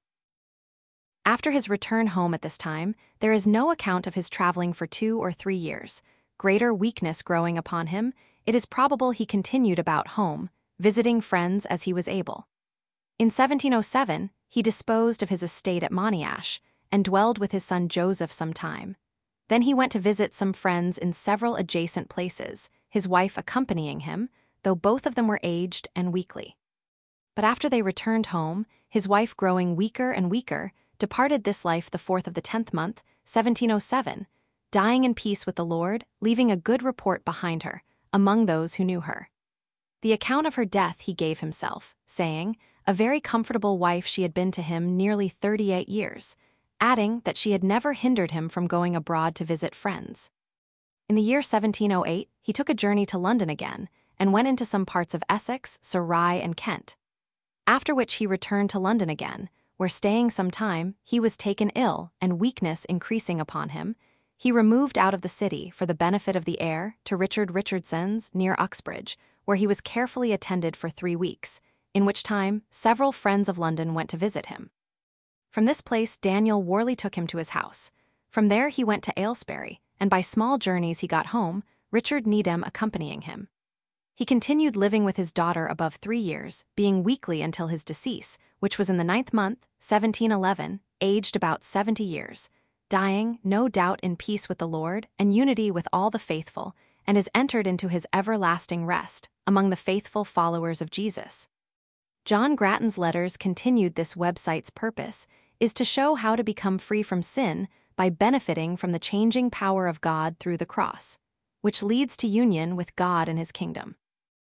After his return home at this time, there is no account of his travelling for two or three years. Greater weakness growing upon him, it is probable he continued about home, visiting friends as he was able. In seventeen oh seven, he disposed of his estate at Monash, and dwelled with his son Joseph some time. Then he went to visit some friends in several adjacent places, his wife accompanying him, though both of them were aged and weakly. But after they returned home, his wife growing weaker and weaker, departed this life the fourth of the tenth month, seventeen oh seven, dying in peace with the Lord, leaving a good report behind her, among those who knew her. The account of her death he gave himself, saying, a very comfortable wife she had been to him nearly thirty-eight years, adding that she had never hindered him from going abroad to visit friends. In the year seventeen oh eight, he took a journey to London again, and went into some parts of Essex, Surrey, and Kent. After which he returned to London again, where staying some time, he was taken ill, and weakness increasing upon him, he removed out of the city for the benefit of the heir to Richard Richardson's near Uxbridge, where he was carefully attended for three weeks, in which time several friends of London went to visit him. From this place Daniel Worley took him to his house. From there he went to Aylesbury, and by small journeys he got home, Richard Needham accompanying him. He continued living with his daughter above three years, being weakly until his decease, which was in the ninth month, seventeen eleven, aged about seventy years, dying, no doubt in peace with the Lord, and unity with all the faithful, and is entered into his everlasting rest, among the faithful followers of Jesus. John Grattan's letters continued. This website's purpose is to show how to become free from sin by benefiting from the changing power of God through the cross, which leads to union with God and His kingdom.